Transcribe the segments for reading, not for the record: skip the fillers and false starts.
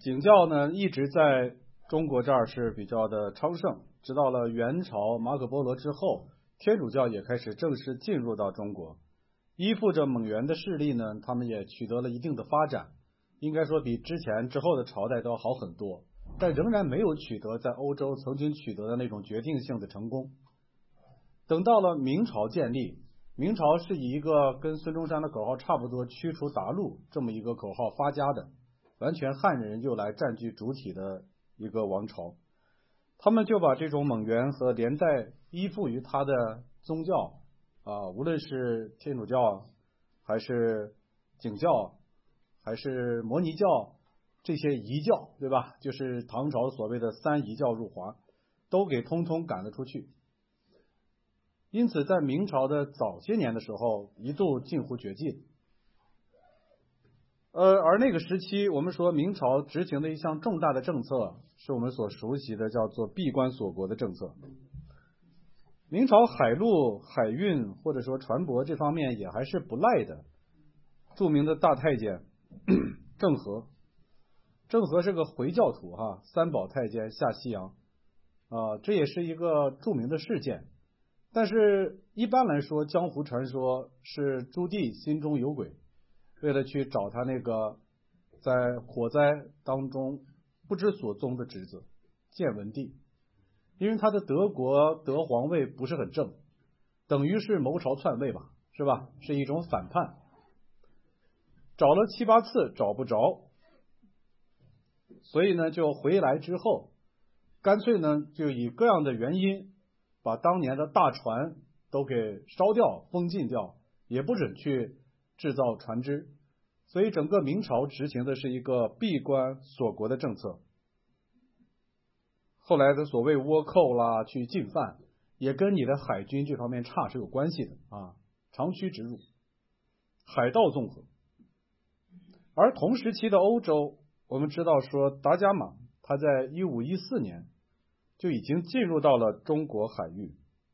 景教呢一直在中国这儿是比较的昌盛，直到了元朝马可波罗之后，天主教也开始正式进入到中国。依附着蒙元的势力呢，他们也取得了一定的发展，应该说比之前之后的朝代都要好很多，但仍然没有取得在欧洲曾经取得的那种决定性的成功。等到了明朝建立，明朝是以一个跟孙中山的口号差不多驱除鞑虏这么一个口号发家的，完全汉人就来占据主体的一个王朝。他们就把这种蒙元和连带依附于他的宗教无论是天主教还是景教还是摩尼教，这些夷教，对吧，就是唐朝所谓的三夷教入华，都给通通赶了出去。因此在明朝的早些年的时候一度近乎绝迹。而那个时期我们说明朝执行的一项重大的政策是我们所熟悉的叫做闭关锁国的政策。明朝海陆海运或者说船舶这方面也还是不赖的。著名的大太监郑和是个回教徒三宝太监下西洋这也是一个著名的事件。但是一般来说江湖传说是朱棣心中有鬼，为了去找他那个在火灾当中不知所踪的侄子建文帝，因为他的德国德皇位不是很正，等于是谋朝篡位吧，是吧？是一种反叛。找了7、8次找不着，所以呢就回来之后干脆呢就以各样的原因把当年的大船都给烧掉封禁掉，也不准去制造船只，所以整个明朝执行的是一个闭关锁国的政策。后来的所谓倭寇啦去进犯也跟你的海军这方面差是有关系的长驱直入，海盗纵横。而同时期的欧洲，我们知道说达伽马他在1514年就已经进入到了中国海域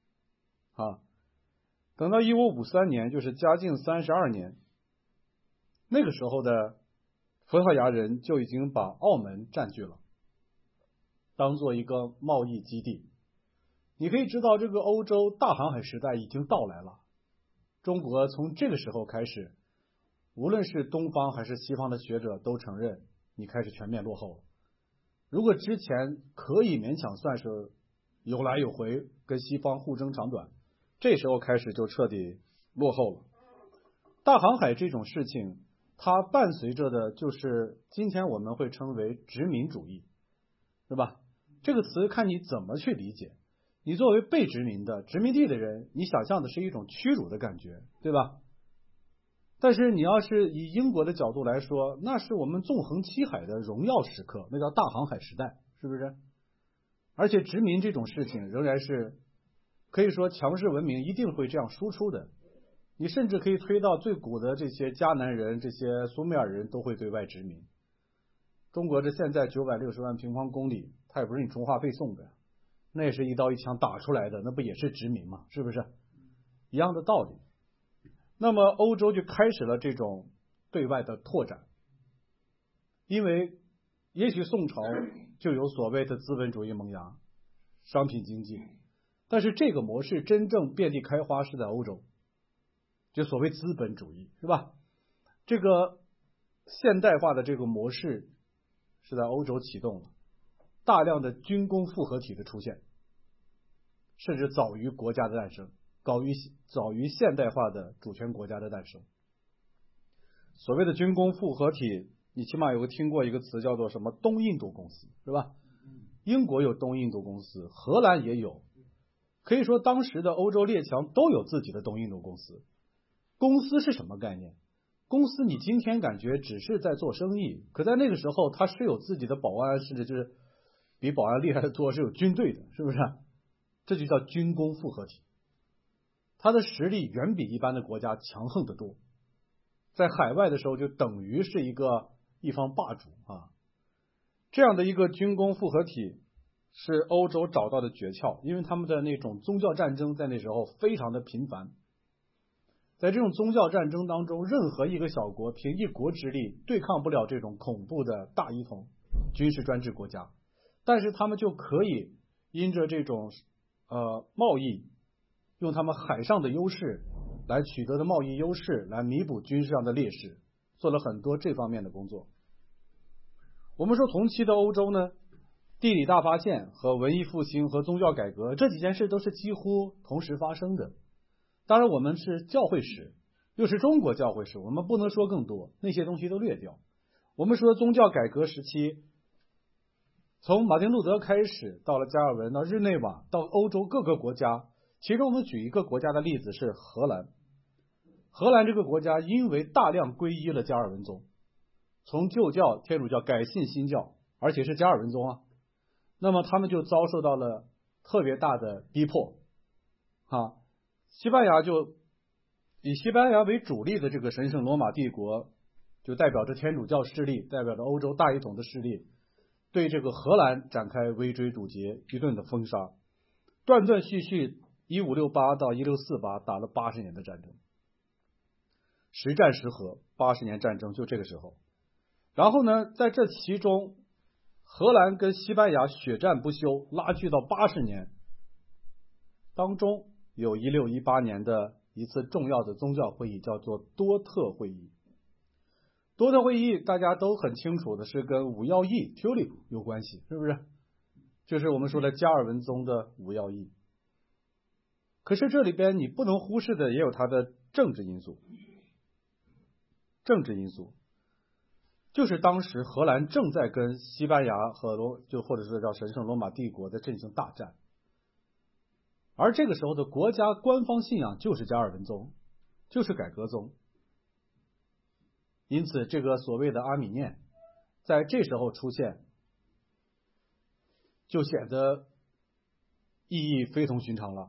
等到1553年就是嘉靖32年，那个时候的葡萄牙人就已经把澳门占据了，当做一个贸易基地。你可以知道这个欧洲大航海时代已经到来了。中国从这个时候开始，无论是东方还是西方的学者都承认你开始全面落后了。如果之前可以勉强算是有来有回跟西方互争长短，这时候开始就彻底落后了。大航海这种事情它伴随着的就是今天我们会称为殖民主义，是吧？这个词看你怎么去理解。你作为被殖民的殖民地的人，你想象的是一种屈辱的感觉，对吧？但是你要是以英国的角度来说，那是我们纵横七海的荣耀时刻，那叫大航海时代，是不是？而且殖民这种事情仍然是可以说强势文明一定会这样输出的。你甚至可以推到最古的这些迦南人，这些苏美尔人都会对外殖民。中国这现在960万平方公里，它也不是你充话费送的，那也是一刀一枪打出来的，那不也是殖民吗？是不是一样的道理？那么欧洲就开始了这种对外的拓展，因为也许宋朝就有所谓的资本主义萌芽商品经济，但是这个模式真正遍地开花是在欧洲，就所谓资本主义，是吧？这个现代化的这个模式是在欧洲启动了，大量的军工复合体的出现，甚至早于国家的诞生，早于现代化的主权国家的诞生。所谓的军工复合体，你起码有听过一个词叫做什么东印度公司，是吧？英国有东印度公司，荷兰也有，可以说当时的欧洲列强都有自己的东印度公司。公司是什么概念？公司你今天感觉只是在做生意，可在那个时候它是有自己的保安，甚至就是比保安厉害的多，是有军队的，是不是？这就叫军工复合体，它的实力远比一般的国家强横得多，在海外的时候就等于是一方霸主这样的一个军工复合体是欧洲找到的诀窍，因为他们的那种宗教战争在那时候非常的频繁。在这种宗教战争当中，任何一个小国凭一国之力对抗不了这种恐怖的大一统， 军事专制国家，但是他们就可以因着这种贸易，用他们海上的优势来取得的贸易优势来弥补军事上的劣势，做了很多这方面的工作。我们说同期的欧洲呢，地理大发现和文艺复兴和宗教改革这几件事都是几乎同时发生的。当然我们是教会史，又是中国教会史，我们不能说更多，那些东西都略掉。我们说宗教改革时期，从马丁路德开始，到了加尔文，到日内瓦，到欧洲各个国家，其中我们举一个国家的例子是荷兰。荷兰这个国家因为大量皈依了加尔文宗，从旧教天主教改信新教，而且是加尔文宗啊，那么他们就遭受到了特别大的逼迫啊。西班牙就以西班牙为主力的这个神圣罗马帝国，就代表着天主教势力，代表着欧洲大一统的势力，对这个荷兰展开围追堵截，一顿的封杀，断断续续1568到1648打了80年的战争，时战时和，80年战争就这个时候。然后呢，在这其中，荷兰跟西班牙血战不休，拉锯到80年，当中有1618年的一次重要的宗教会议，叫做多特会议。多特会议大家都很清楚的是跟五要义 tulip 有关系，是不是？就是我们说的加尔文宗的五要义。可是这里边你不能忽视的也有它的政治因素。政治因素就是当时荷兰正在跟西班牙和或者是叫神圣罗马帝国的进行大战，而这个时候的国家官方信仰就是加尔文宗，就是改革宗。因此这个所谓的阿米念在这时候出现，就显得意义非同寻常了。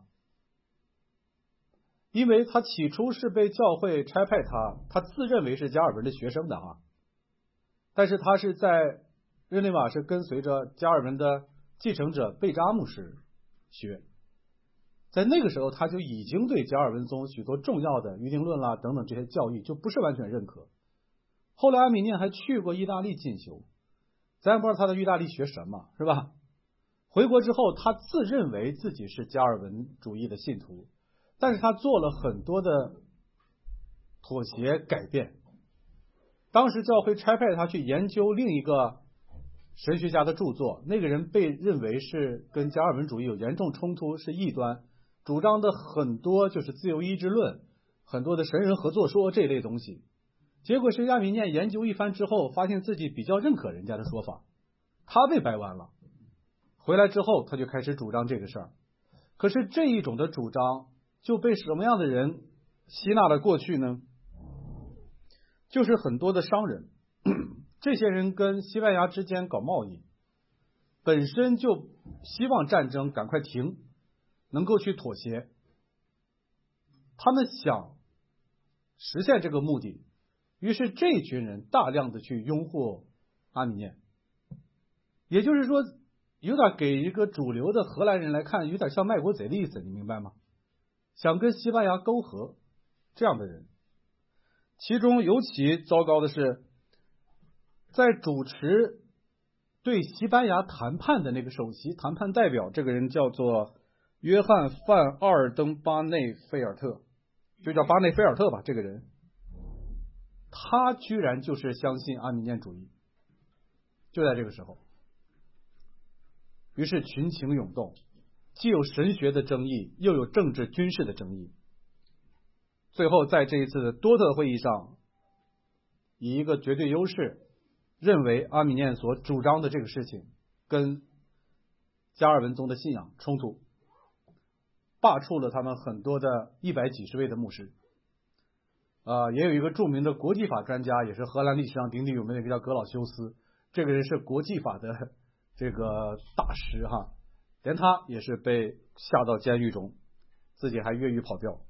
因为他起初是被教会差派他自认为是加尔文的学生的啊，但是他是在日内瓦是跟随着加尔文的继承者贝扎牧师学，在那个时候他就已经对加尔文宗许多重要的预定论啦等等这些教义就不是完全认可。后来阿米念还去过意大利进修，咱也不知道他在意大利学什么，是吧？回国之后他自认为自己是加尔文主义的信徒，但是他做了很多的妥协改变。当时教会差派他去研究另一个神学家的著作，那个人被认为是跟加尔文主义有严重冲突，是异端，主张的很多就是自由意志论，很多的神人合作说这类东西。结果是阿米念研究一番之后，发现自己比较认可人家的说法，他被掰弯了。回来之后他就开始主张这个事儿。可是这一种的主张就被什么样的人吸纳了过去呢？就是很多的商人，这些人跟西班牙之间搞贸易，本身就希望战争赶快停，能够去妥协，他们想实现这个目的，于是这群人大量的去拥护阿米念，也就是说有点给一个主流的荷兰人来看有点像卖国贼的意思，你明白吗？想跟西班牙沟合这样的人。其中尤其糟糕的是，在主持对西班牙谈判的那个首席谈判代表，这个人叫做约翰·范·奥尔登巴内菲尔特，就叫巴内菲尔特吧，这个人他居然就是相信阿米念主义，就在这个时候。于是群情涌动，既有神学的争议，又有政治军事的争议。最后在这一次的多特会议上，以一个绝对优势，认为阿米念所主张的这个事情跟加尔文宗的信仰冲突，罢黜了他们很多的100几十位的牧师。也有一个著名的国际法专家，也是荷兰历史上鼎鼎有名的一个叫格老修斯，这个人是国际法的这个大师哈，连他也是被下到监狱中，自己还越狱跑掉。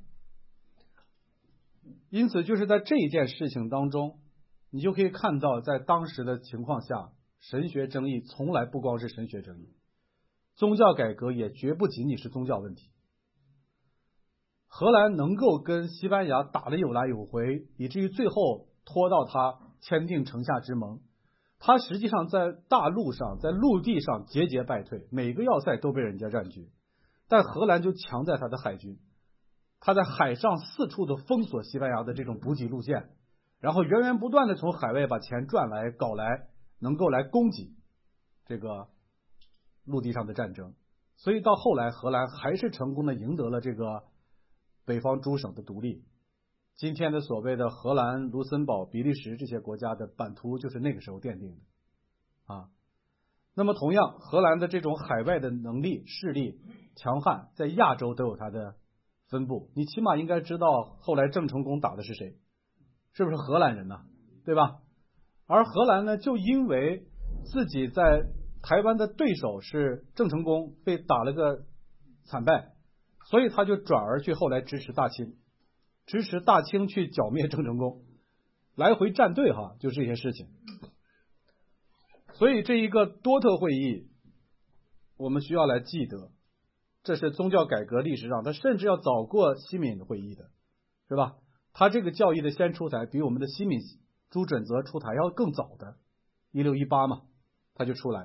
因此就是在这一件事情当中，你就可以看到在当时的情况下，神学争议从来不光是神学争议，宗教改革也绝不仅仅是宗教问题。荷兰能够跟西班牙打得有来有回，以至于最后拖到他签订城下之盟， 他实际上在大陆上，在陆地上节节败退，每个要塞都被人家占据，但荷兰就强在他的海军，他在海上四处的封锁西班牙的这种补给路线，然后源源不断的从海外把钱赚来搞来，能够来供给这个陆地上的战争。所以到后来荷兰还是成功的赢得了这个北方诸省的独立。今天的所谓的荷兰、卢森堡、比利时这些国家的版图就是那个时候奠定的啊。那么同样，荷兰的这种海外的能力、势力强悍，在亚洲都有它的分布。你起码应该知道后来郑成功打的是谁，是不是荷兰人呢？对吧？而荷兰呢，就因为自己在台湾的对手是郑成功，被打了个惨败，所以他就转而去后来支持大清去剿灭郑成功，来回站队哈，就这些事情。所以这一个多特会议，我们需要来记得，这是宗教改革历史上，它甚至要早过西敏会议的，是吧？他这个教义的先出台，比我们的西敏诸准则出台要更早的，1618嘛，他就出来。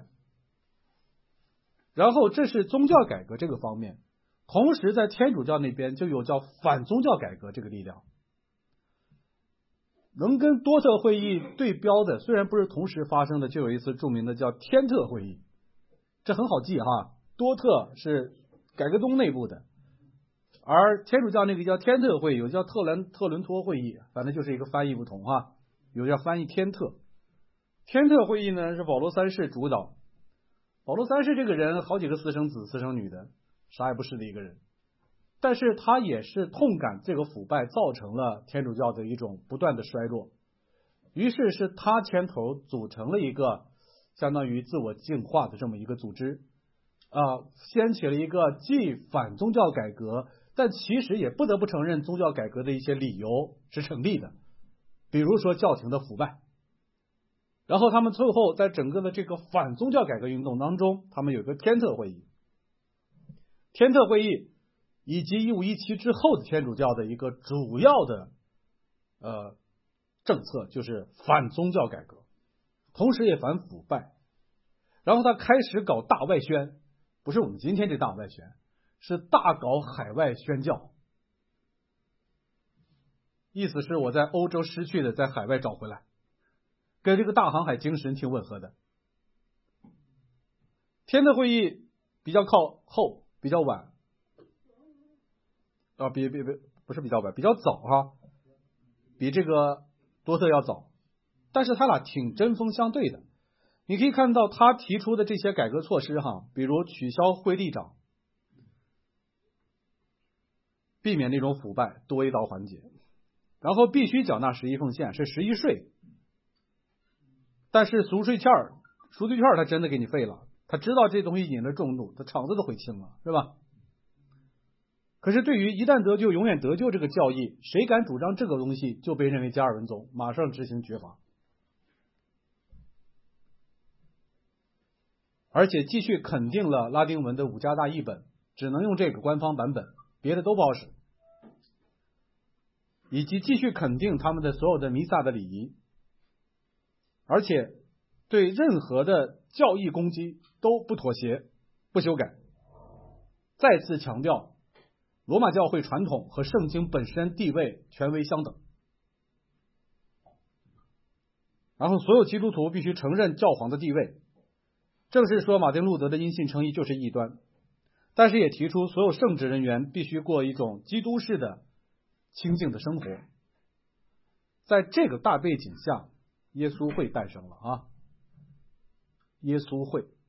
然后这是宗教改革这个方面，同时在天主教那边就有叫反宗教改革这个力量。能跟多特会议对标的，虽然不是同时发生的，就有一次著名的叫天特会议，这很好记哈。多特是改革宗内部的，而天主教那个叫天特会议，有叫特伦托会议，反正就是一个翻译不同哈，有叫翻译天特。天特会议呢是保罗三世主导，保罗三世这个人好几个私生子私生女的，啥也不是的一个人。但是他也是痛感这个腐败造成了天主教的一种不断的衰落，于是是他牵头组成了一个相当于自我净化的这么一个组织，掀起了一个既反宗教改革，但其实也不得不承认宗教改革的一些理由是成立的，比如说教廷的腐败。然后他们最后在整个的这个反宗教改革运动当中，他们有一个天特会议，天特会议以及1517之后的天主教的一个主要的政策就是反宗教改革，同时也反腐败。然后他开始搞大外宣，不是我们今天这大外宣，是大搞海外宣教，意思是我在欧洲失去的在海外找回来，跟这个大航海精神挺吻合的。天特会议比较靠后，比较晚。不是比较晚，比较早哈，比这个多特要早，但是他俩挺针锋相对的。你可以看到他提出的这些改革措施哈，比如取消徽地长，避免那种腐败，多一道环节，然后必须缴纳11奉献，是11税，但是赎罪券他真的给你废了，他知道这东西引了众怒，他肠子都悔青了，是吧？可是对于一旦得救永远得救这个教义，谁敢主张这个东西，就被认为加尔文宗，马上执行绝罚。而且继续肯定了拉丁文的五家大译本，只能用这个官方版本，别的都不好使，以及继续肯定他们的所有的弥撒的礼仪，而且对任何的教义攻击都不妥协不修改，再次强调罗马教会传统和圣经本身地位权威相等，然后所有基督徒必须承认教皇的地位。正是说马丁路德的因信称义就是异端，但是也提出所有圣职人员必须过一种基督式的清净的生活。在这个大背景下，耶稣会诞生了啊！耶稣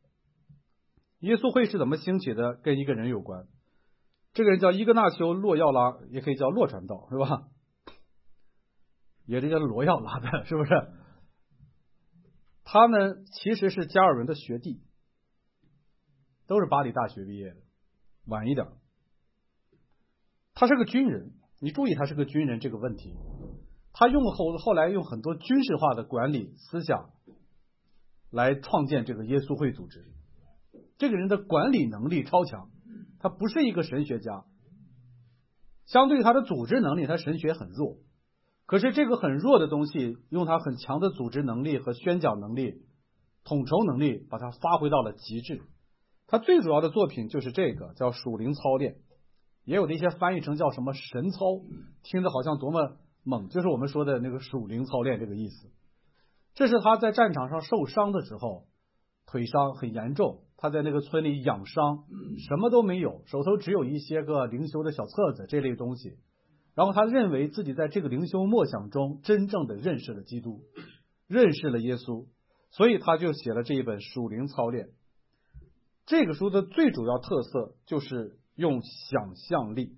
会是怎么兴起的？跟一个人有关。这个人叫伊格纳修·洛耀拉，也可以叫洛传道，是吧？也是叫罗耀拉的，是不是？他呢，其实是加尔文的学弟，都是巴黎大学毕业的，晚一点。他是个军人，你注意他是个军人这个问题。他后来用很多军事化的管理思想来创建这个耶稣会组织。这个人的管理能力超强，他不是一个神学家，相对他的组织能力，他神学很弱。可是这个很弱的东西，用他很强的组织能力和宣讲能力统筹能力把它发挥到了极致。他最主要的作品就是这个叫属灵操练，也有的一些翻译成叫什么神操，听着好像多么猛，就是我们说的那个属灵操练这个意思。这是他在战场上受伤的时候，腿伤很严重，他在那个村里养伤，什么都没有，手头只有一些个灵修的小册子这类东西。然后他认为自己在这个灵修默想中真正的认识了基督，认识了耶稣，所以他就写了这一本属灵操练。这个书的最主要特色就是用想象力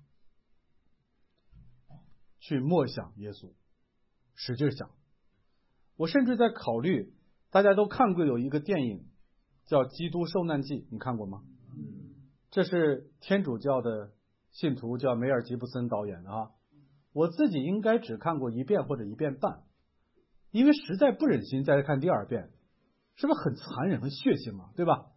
去默想耶稣，使劲想。我甚至在考虑，大家都看过有一个电影叫《基督受难记》，你看过吗？这是天主教的信徒叫梅尔吉布森导演的啊。我自己应该只看过一遍或者一遍半，因为实在不忍心再看第二遍，是不是很残忍、很血腥嘛，对吧？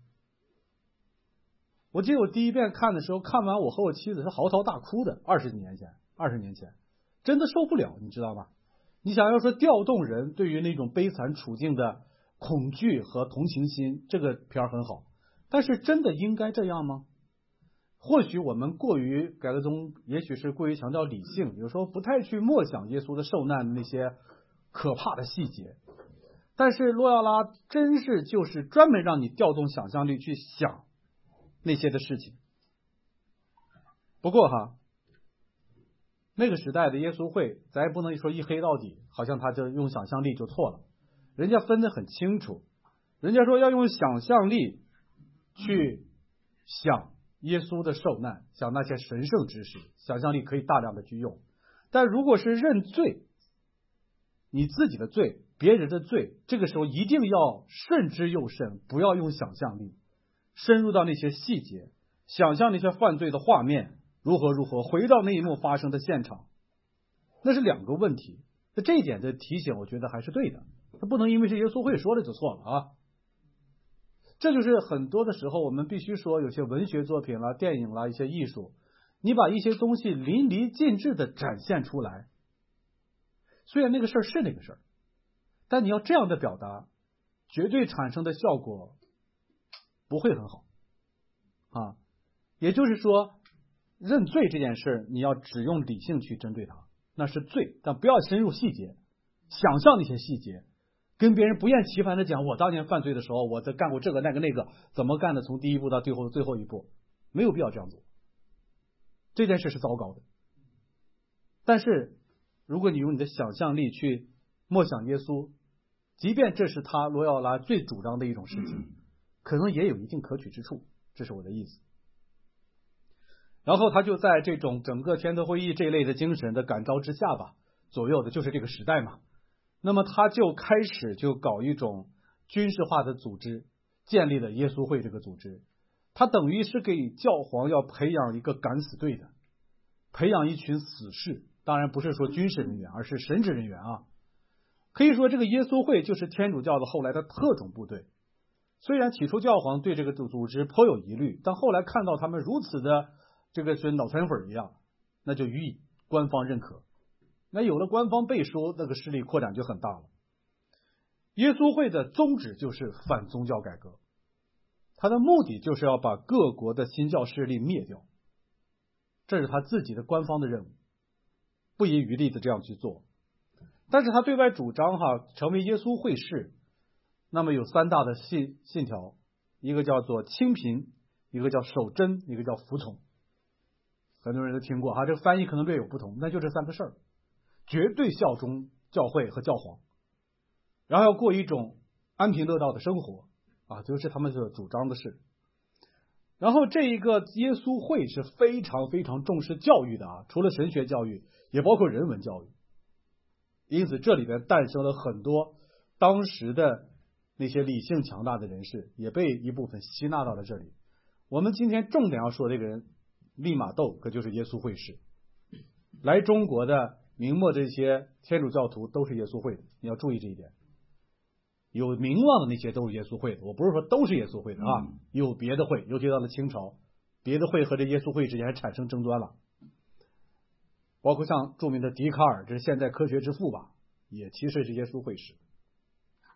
我记得我第一遍看的时候，看完我和我妻子是嚎啕大哭的，20年前真的受不了，你知道吗？你想要说调动人对于那种悲惨处境的恐惧和同情心，这个片儿很好，但是真的应该这样吗？或许我们改革宗也许是过于强调理性，有时候不太去默想耶稣的受难的那些可怕的细节，但是洛亚拉真是就是专门让你调动想象力去想那些的事情。不过那个时代的耶稣会，咱也不能说一黑到底，好像他就用想象力就错了。人家分得很清楚，人家说要用想象力去想耶稣的受难，想那些神圣之事，想象力可以大量的去用。但如果是认罪，你自己的罪，别人的罪，这个时候一定要慎之又慎，不要用想象力深入到那些细节，想象那些犯罪的画面如何，回到那一幕发生的现场，那是两个问题。这一点的提醒我觉得还是对的，他不能因为是耶稣会说了就错了啊。这就是很多的时候我们必须说，有些文学作品啦、电影啦、一些艺术，你把一些东西淋漓尽致的展现出来，虽然那个事儿是那个事儿，但你要这样的表达，绝对产生的效果不会很好啊。也就是说，认罪这件事你要只用理性去针对它，那是罪，但不要深入细节，想象那些细节，跟别人不厌其烦的讲我当年犯罪的时候，我在干过这个那个怎么干的，从第一步到最后一步，没有必要这样做。这件事是糟糕的。但是如果你用你的想象力去默想耶稣，即便这是他罗耀拉最主张的一种事情，可能也有一定可取之处，这是我的意思。然后他就在这种整个天德会议这一类的精神的感召之下吧，左右的就是这个时代嘛，那么他就开始搞一种军事化的组织，建立了耶稣会这个组织。他等于是给教皇要培养一个敢死队的，培养一群死士，当然不是说军事人员，而是神职人员啊。可以说这个耶稣会就是天主教的后来的特种部队。虽然起初教皇对这个组织颇有疑虑，但后来看到他们如此的这个是脑残粉一样，那就予以官方认可。那有了官方背书，那个势力扩展就很大了。耶稣会的宗旨就是反宗教改革，他的目的就是要把各国的新教势力灭掉，这是他自己的官方的任务，不遗余力的这样去做。但是他对外主张成为耶稣会士，那么有三大的信条，一个叫做清贫，一个叫守贞，一个叫服从。很多人都听过这个翻译可能略有不同，那就这三个事儿：绝对效忠教会和教皇，然后要过一种安贫乐道的生活就是他们所主张的事。然后这一个耶稣会是非常非常重视教育的除了神学教育，也包括人文教育。因此这里边诞生了很多当时的那些理性强大的人士，也被一部分吸纳到了这里。我们今天重点要说这个人利玛窦，可就是耶稣会士。来中国的明末这些天主教徒都是耶稣会的，你要注意这一点。有名望的那些都是耶稣会的，我不是说都是耶稣会的有别的会，尤其到了清朝，别的会和这耶稣会之间还产生争端了。包括像著名的笛卡尔，这是现代科学之父吧，也其实是耶稣会士。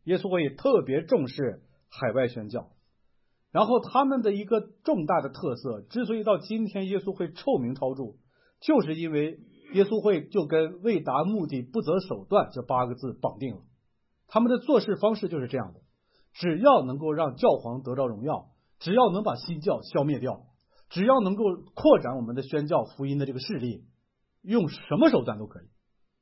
耶稣会特别重视海外宣教。然后他们的一个重大的特色，之所以到今天耶稣会臭名昭著，就是因为耶稣会就跟为达目的不择手段这8个字绑定了。他们的做事方式就是这样的，只要能够让教皇得到荣耀，只要能把新教消灭掉，只要能够扩展我们的宣教福音的这个势力，用什么手段都可以。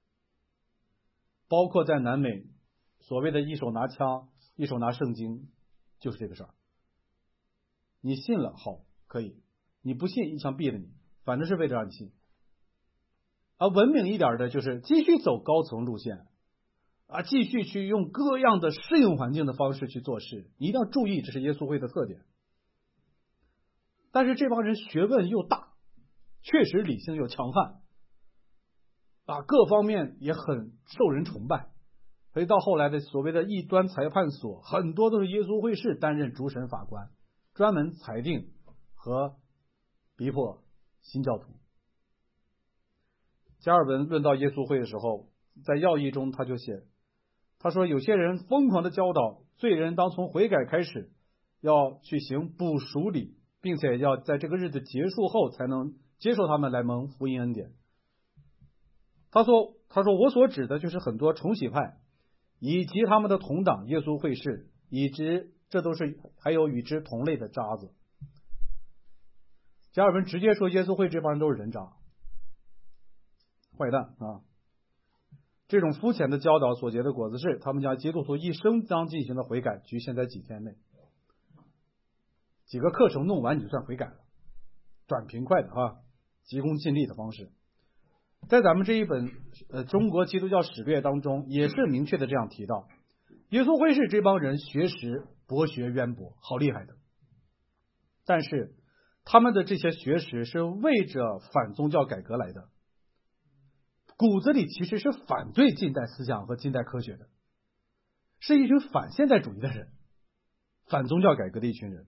包括在南美所谓的一手拿枪一手拿圣经，就是这个事儿。你信了好可以，你不信一枪毙了你，反正是为了让你信。而文明一点的就是继续走高层路线继续去用各样的适应环境的方式去做事。你一定要注意，这是耶稣会的特点。但是这帮人学问又大，确实理性又强悍各方面也很受人崇拜，所以到后来的所谓的异端裁判所，很多都是耶稣会士担任主审法官，专门裁定和逼迫新教徒。加尔文论到耶稣会的时候，在要义中他就写，他说有些人疯狂的教导罪人当从悔改开始，要去行补赎礼，并且要在这个日子结束后才能接受他们来蒙福音恩典。他说我所指的就是很多重洗派以及他们的同党耶稣会士，以及这都是还有与之同类的渣子。加尔文直接说耶稣会这帮人都是人渣坏蛋这种肤浅的教导所结的果子是他们将基督徒一生将进行的悔改局限在几天内，几个课程弄完你就算悔改了，短平快的急功近利的方式。在咱们这一本中国基督教史略当中也是明确的这样提到，耶稣会士这帮人学识博学渊博，好厉害的，但是他们的这些学识是为着反宗教改革来的，骨子里其实是反对近代思想和近代科学的，是一群反现代主义的人，反宗教改革的一群人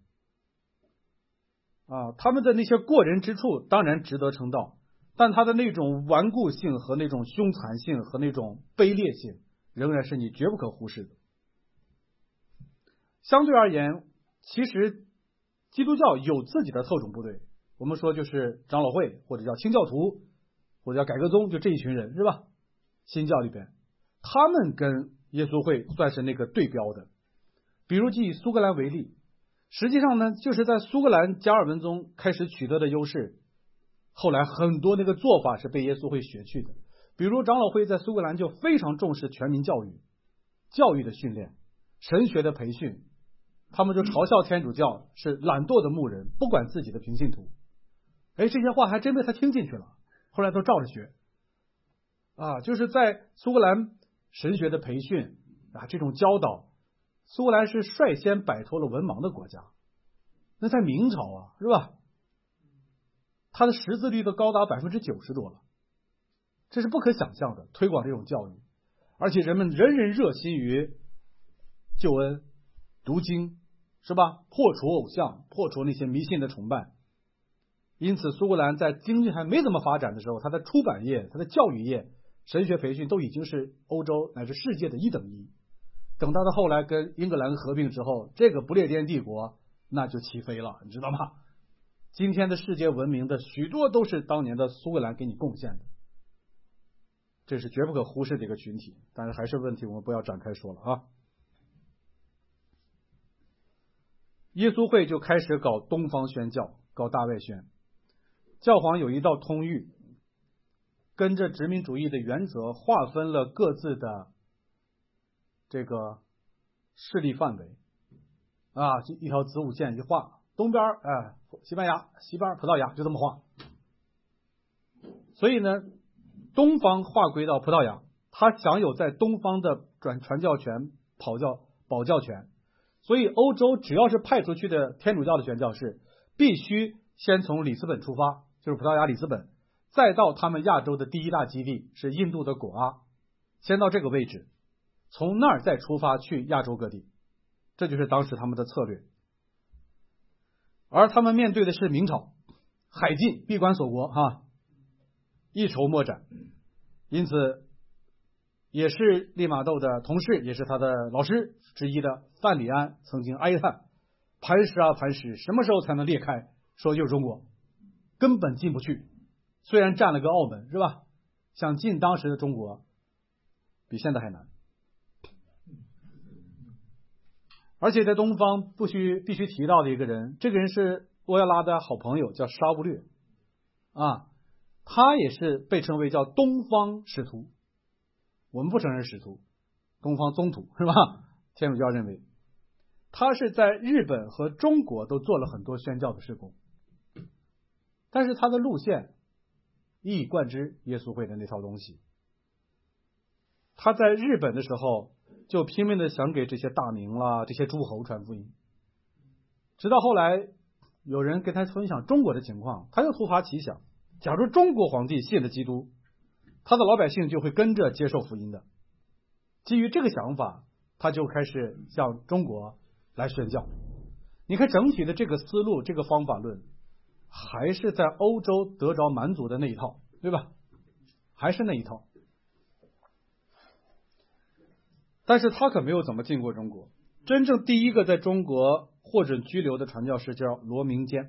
他们的那些过人之处当然值得称道，但他的那种顽固性和那种凶残性和那种卑劣性仍然是你绝不可忽视的。相对而言，其实基督教有自己的特种部队，我们说就是长老会或者叫清教徒或者叫改革宗，就这一群人是吧？新教里边他们跟耶稣会算是那个对标的。比如以苏格兰为例，实际上呢就是在苏格兰加尔文宗开始取得的优势，后来很多那个做法是被耶稣会学去的。比如长老会在苏格兰就非常重视全民教育，教育的训练，神学的培训，他们就嘲笑天主教是懒惰的牧人，不管自己的平信徒。这些话还真被他听进去了，后来都照着学就是在苏格兰神学的培训这种教导，苏格兰是率先摆脱了文盲的国家。那在明朝是吧，它的识字率都高达90%多了，这是不可想象的，推广这种教育，而且人们人人热心于救恩读经是吧，破除偶像，破除那些迷信的崇拜。因此苏格兰在经济还没怎么发展的时候，它的出版业，它的教育业，神学培训都已经是欧洲乃至世界的1等1。等到他后来跟英格兰合并之后，这个不列颠帝国那就起飞了，你知道吗？今天的世界文明的许多都是当年的苏格兰给你贡献的，这是绝不可忽视的一个群体。但是还是问题，我们不要展开说了耶稣会就开始搞东方宣教，搞大外宣。教皇有一道通谕，跟着殖民主义的原则划分了各自的这个势力范围一条子午线一画，东边西班牙，西边葡萄牙，就这么画。所以呢，东方划归到葡萄牙，他享有在东方的传教权、保教权。所以欧洲只要是派出去的天主教的宣教士，必须先从里斯本出发，就是葡萄牙里斯本，再到他们亚洲的第一大基地是印度的果阿，先到这个位置，从那儿再出发去亚洲各地，这就是当时他们的策略。而他们面对的是明朝，海禁，闭关锁国一筹莫展。因此也是利玛窦的同事，也是他的老师之一的范里安曾经哀叹：磐石啊磐石，什么时候才能裂开？说就是中国，根本进不去。虽然占了个澳门，是吧？想进当时的中国，比现在还难。而且在东方必须提到的一个人，这个人是欧亚拉的好朋友，叫沙乌略啊，他也是被称为叫东方使徒。我们不承认使徒，东方宗徒是吧？天主教认为他是在日本和中国都做了很多宣教的事工，但是他的路线一以贯之耶稣会的那套东西。他在日本的时候就拼命的想给这些大名啦、这些诸侯传福音，直到后来有人跟他分享中国的情况，他又突发奇想，假如中国皇帝信了基督，他的老百姓就会跟着接受福音的。基于这个想法，他就开始向中国来宣教。你看整体的这个思路，这个方法论还是在欧洲得着蛮族的那一套，对吧？还是那一套。但是他可没有怎么进过中国。真正第一个在中国获准居留的传教士叫罗明坚。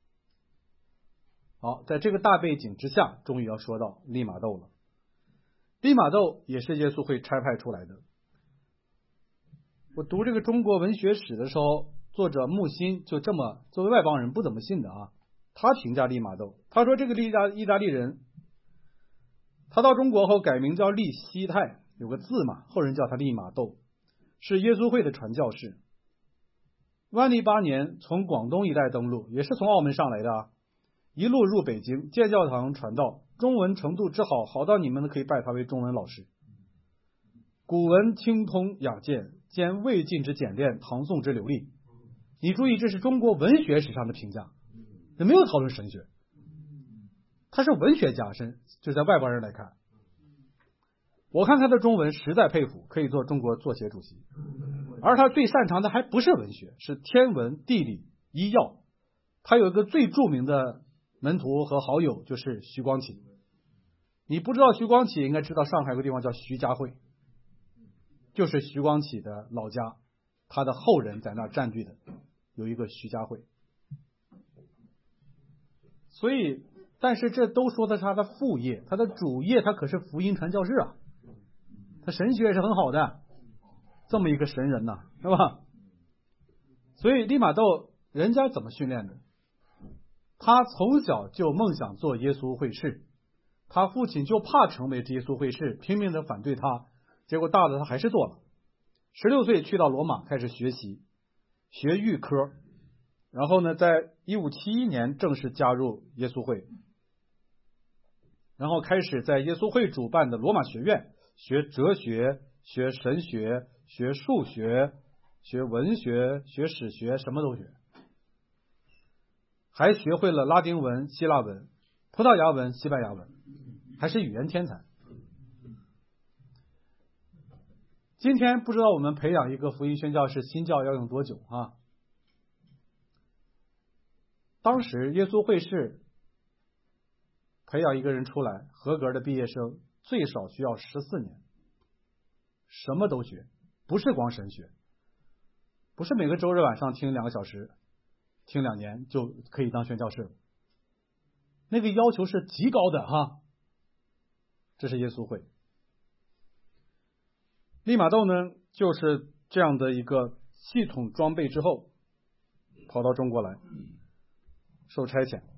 好，在这个大背景之下，终于要说到利玛窦了。利玛窦也是耶稣会差派出来的。我读这个中国文学史的时候，作者木心就这么作为外邦人不怎么信的啊，他评价利玛窦，他说这个意大利人，他到中国后改名叫利希泰，有个字嘛，后人叫他利玛窦，是耶稣会的传教士。万历8年从广东一带登陆，也是从澳门上来的啊，一路入北京建教堂传道，中文程度之好，好到你们可以拜他为中文老师。古文清通雅健，兼魏晋之简练，唐宋之流利。你注意，这是中国文学史上的评价，也没有讨论神学，他是文学家，就在外邦人来看，我看他的中文实在佩服，可以做中国作协主席。而他最擅长的还不是文学，是天文、地理、医药。他有一个最著名的门徒和好友就是徐光启。你不知道徐光启，应该知道上海有个地方叫徐家汇，就是徐光启的老家，他的后人在那儿占据的，有一个徐家汇。所以，但是这都说的是他的副业，他的主业他可是福音传教士啊，他神学也是很好的，这么一个神人呐，是吧？所以利玛窦人家怎么训练的？他从小就梦想做耶稣会士，他父亲就怕成为耶稣会士，拼命的反对他，结果大了他还是做了。16岁去到罗马开始学习，学预科，然后呢，在1571年正式加入耶稣会，然后开始在耶稣会主办的罗马学院学哲学、学神学、学数学、学文学、学史学，什么都学，还学会了拉丁文、希腊文、葡萄牙文、西班牙文，还是语言天才。今天不知道我们培养一个福音宣教士新教要用多久啊？当时耶稣会士培养一个人出来，合格的毕业生最少需要14年，什么都学，不是光神学，不是每个周日晚上听2个小时，听2年就可以当宣教士了，那个要求是极高的哈。这是耶稣会。利玛窦呢，就是这样的一个系统装备之后，跑到中国来受差遣，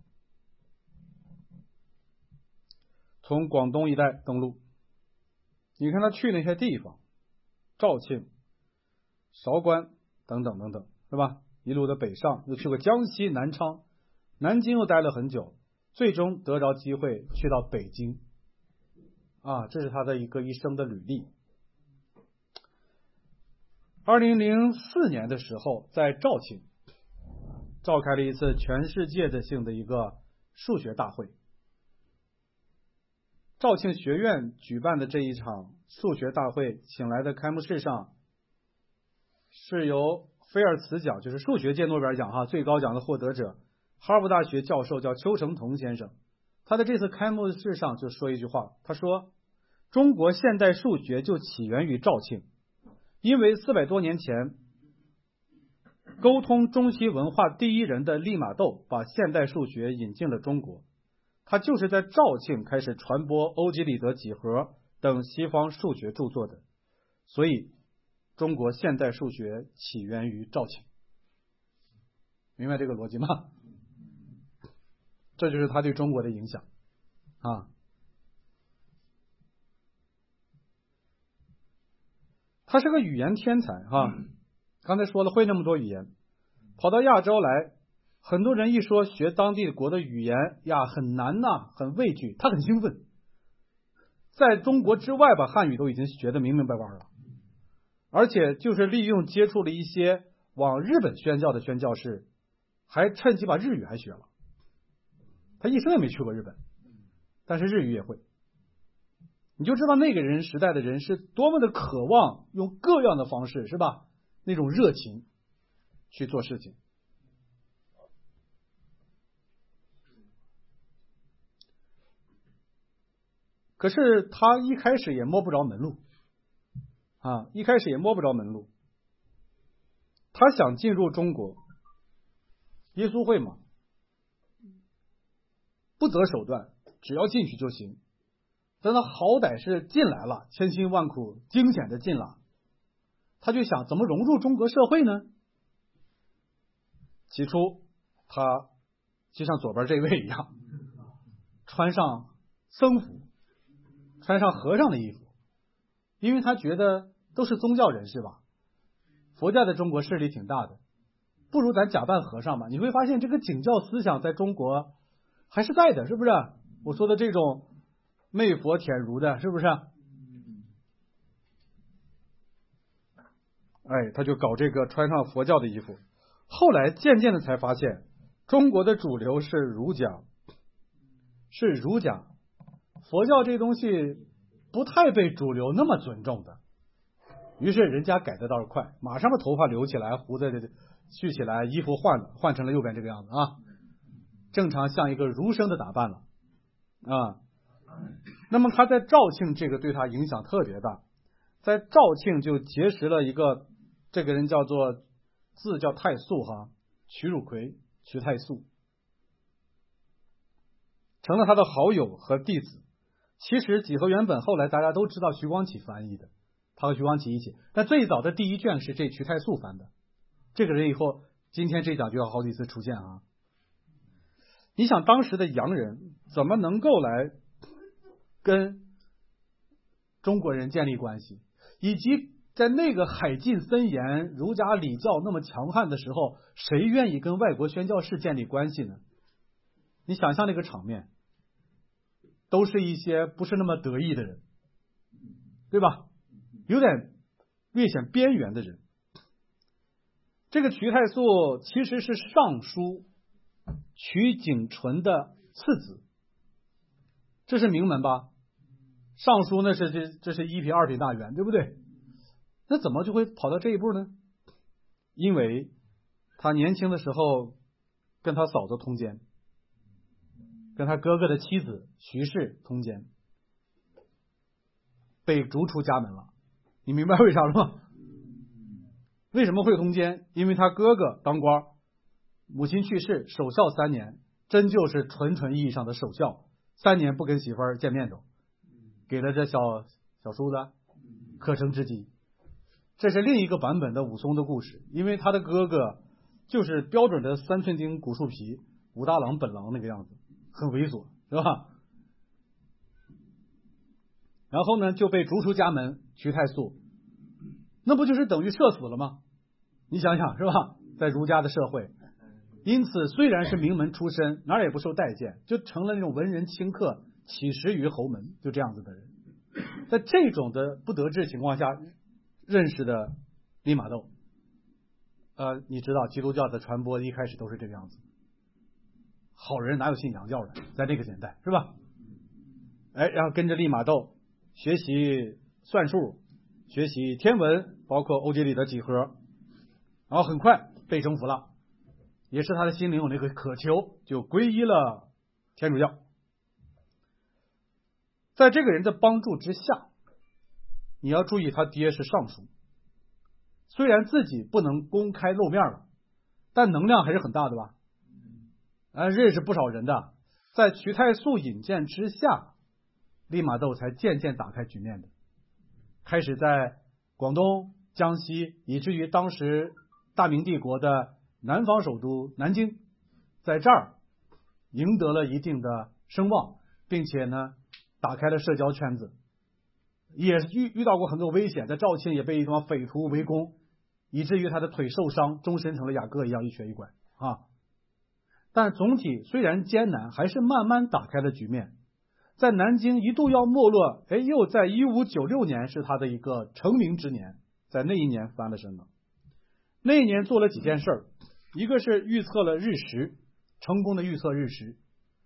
从广东一带登陆。你看他去那些地方，肇庆、韶关等等等等，是吧？一路的北上，又去过江西南昌，南京又待了很久，最终得着机会去到北京啊，这是他的一个一生的履历。2004年的时候，在肇庆召开了一次全世界性的一个数学大会。肇庆学院举办的这一场数学大会，请来的开幕式上是由菲尔茨奖，就是数学界诺贝尔奖最高奖的获得者，哈佛大学教授叫邱成桐先生。他在这次开幕式上就说一句话，他说中国现代数学就起源于肇庆，因为400多年前，沟通中西文化第一人的利玛窦把现代数学引进了中国，他就是在肇庆开始传播欧几里得几何等西方数学著作的，所以中国现代数学起源于肇庆。明白这个逻辑吗？这就是他对中国的影响啊。他是个语言天才哈，刚才说了会那么多语言，跑到亚洲来，很多人一说学当地国的语言呀，很难呐，很畏惧，他很兴奋。在中国之外吧，汉语都已经学得明明白白了，而且就是利用接触了一些往日本宣教的宣教士，还趁机把日语还学了。他一生也没去过日本，但是日语也会。你就知道那个人时代的人是多么的渴望用各样的方式，是吧？那种热情去做事情。可是他一开始也摸不着门路啊，一开始也摸不着门路。他想进入中国，耶稣会嘛，不择手段，只要进去就行。但他好歹是进来了，千辛万苦惊险的进了，他就想怎么融入中国社会呢？起初他就像左边这位一样，穿上僧服，穿上和尚的衣服，因为他觉得都是宗教人士吧，佛教在中国势力挺大的，不如咱假扮和尚吧。你会发现这个景教思想在中国还是在的，是不是？我说的这种媚佛舔儒的，是不是？哎，他就搞这个穿上佛教的衣服。后来渐渐的才发现，中国的主流是儒家，佛教这东西不太被主流那么尊重的。于是人家改的倒是快，马上把头发留起来，胡子蓄起来，衣服换成了右边这个样子啊，正常像一个儒生的打扮了啊。那么他在肇庆这个对他影响特别大，在肇庆就结识了一个，这个人叫做字叫太素哈，瞿汝夔，瞿太素，成了他的好友和弟子。其实几何原本后来大家都知道徐光启翻译的，他和徐光启一起，但最早的第一卷是这瞿太素翻的。这个人以后今天这讲就要好几次出现啊。你想当时的洋人怎么能够来跟中国人建立关系，以及在那个海禁森严、儒家礼教那么强悍的时候，谁愿意跟外国宣教士建立关系呢？你想象那个场面，都是一些不是那么得意的人，对吧？有点略显边缘的人。这个瞿太素其实是尚书瞿景纯的次子，这是名门吧？尚书那是这是一品二品大员，对不对？那怎么就会跑到这一步呢？因为他年轻的时候跟他嫂子通奸，跟他哥哥的妻子徐氏通奸，被逐出家门了。你明白为啥了吗？为什么会通奸？因为他哥哥当官，母亲去世，守孝3年，真就是纯意义上的守孝，3年不跟媳妇儿见面都，给了这小叔子可乘之机。这是另一个版本的武松的故事，因为他的哥哥就是标准的3寸丁骨树皮武大郎本郎那个样子，很猥琐，是吧？然后呢就被逐出家门，瞿太素，那不就是等于社死了吗？你想想是吧？在儒家的社会，因此虽然是名门出身，哪儿也不受待见，就成了那种文人清客，乞食于侯门，就这样子的人。在这种的不得志情况下认识的利玛窦，你知道基督教的传播一开始都是这个样子，好人哪有信洋教的，在那个年代是吧？然后跟着利玛窦学习算术，学习天文，包括欧几里得几何，然后很快被征服了，也是他的心灵有那个渴求，就皈依了天主教。 在这个人的帮助之下，你要注意他爹是尚书，虽然自己不能公开露面了，但能量还是很大的吧？认识不少人的。在瞿太素引荐之下，利玛窦才渐渐打开局面的，开始在广东、江西，以至于当时大明帝国的南方首都南京，在这儿赢得了一定的声望，并且呢，打开了社交圈子，也遇到过很多危险，在肇庆也被一帮匪徒围攻，以至于他的腿受伤，终身成了雅各一样一瘸一拐啊。但总体虽然艰难，还是慢慢打开了局面。在南京一度要没落，又在1596年是他的一个成名之年，在那一年翻了身了。那一年做了几件事，一个是预测了日食，成功的预测日食，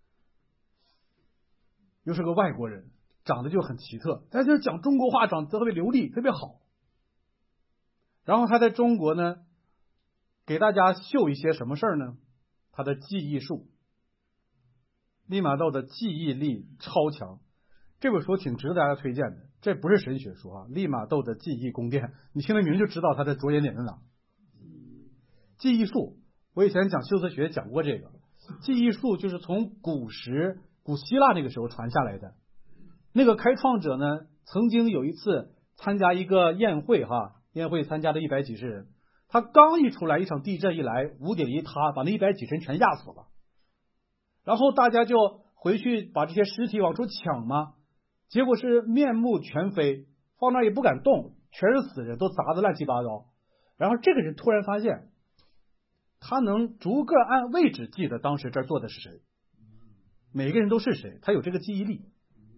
又是个外国人，长得就很奇特，他就是讲中国话，长得特别流利，特别好。然后他在中国呢，给大家秀一些什么事儿呢？他的记忆术，利玛窦的记忆力超强，这本书挺值得大家推荐的。这不是神学书啊，利玛窦的记忆宫殿，你听了名就知道他的着眼点在哪。记忆术，我以前讲修辞学讲过这个。记忆术就是从古希腊那个时候传下来的。那个开创者呢，曾经有一次参加一个宴会宴会参加了100几十人。他刚一出来，一场地震一来，屋顶一塌，把那100几十人全压死了。然后大家就回去把这些尸体往出抢嘛，结果是面目全非，放那儿也不敢动，全是死人，都砸得乱七八糟。然后这个人突然发现，他能逐个按位置记得当时这儿坐的是谁，每个人都是谁，他有这个记忆力。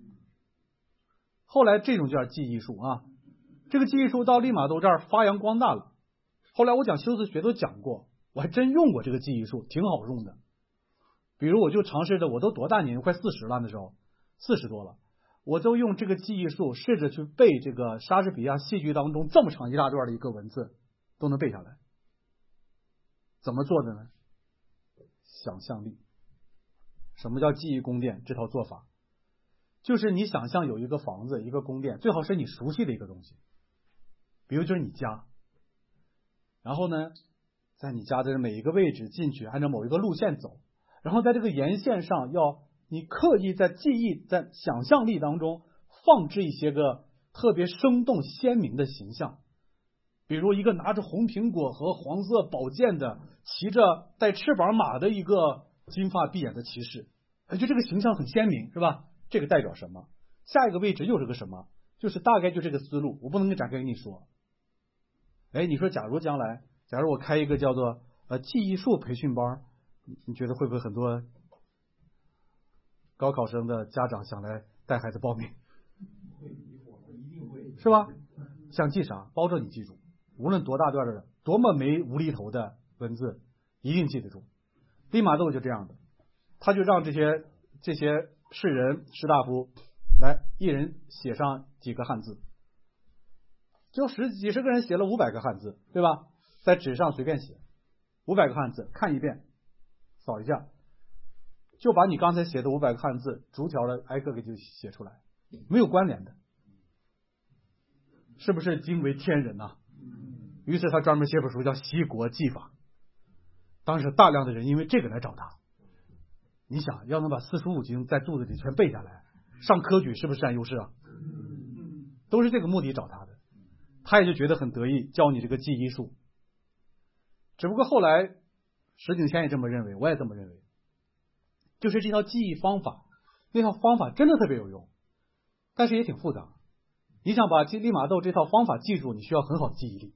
后来这种叫记忆术啊，这个记忆术到利玛窦这儿发扬光大了。后来我讲修辞学都讲过，我还真用过这个记忆术，挺好用的。比如我就尝试着，我都多大年，快40了，那时候40多了，我都用这个记忆术试着去背这个莎士比亚戏剧当中这么长一大段的一个文字，都能背下来。怎么做的呢？想象力。什么叫记忆宫殿？这套做法就是你想象有一个房子，一个宫殿，最好是你熟悉的一个东西，比如就是你家。然后呢，在你家的每一个位置进去，按照某一个路线走，然后在这个沿线上你刻意在记忆、在想象力当中放置一些个特别生动鲜明的形象，比如一个拿着红苹果和黄色宝剑的，骑着带翅膀马的一个金发碧眼的骑士，就这个形象很鲜明，是吧？这个代表什么？下一个位置又是个什么？就是大概就这个思路，我不能展开跟你说。你说假如将来，假如我开一个叫做记忆术培训班，你觉得会不会很多高考生的家长想来带孩子报名？是吧？想记啥？保证你记住，无论多大段的、多么没无厘头的文字，一定记得住。利玛窦就这样的，他就让这些士人、士大夫来，一人写上几个汉字。就几十个人写了500个汉字，对吧？在纸上随便写500个汉字，看一遍，扫一下，就把你刚才写的500个汉字逐条的挨个给就写出来，没有关联的，是不是惊为天人啊？于是他专门写本书叫《西国记法》，当时大量的人因为这个来找他。你想要能把四书五经在肚子里全背下来，上科举是不是占优势啊？都是这个目的找他的。他也就觉得很得意，教你这个记忆术。只不过后来石景谦也这么认为，我也这么认为，就是这套记忆方法，那套方法真的特别有用，但是也挺复杂。你想把利玛窦这套方法记住，你需要很好的记忆力。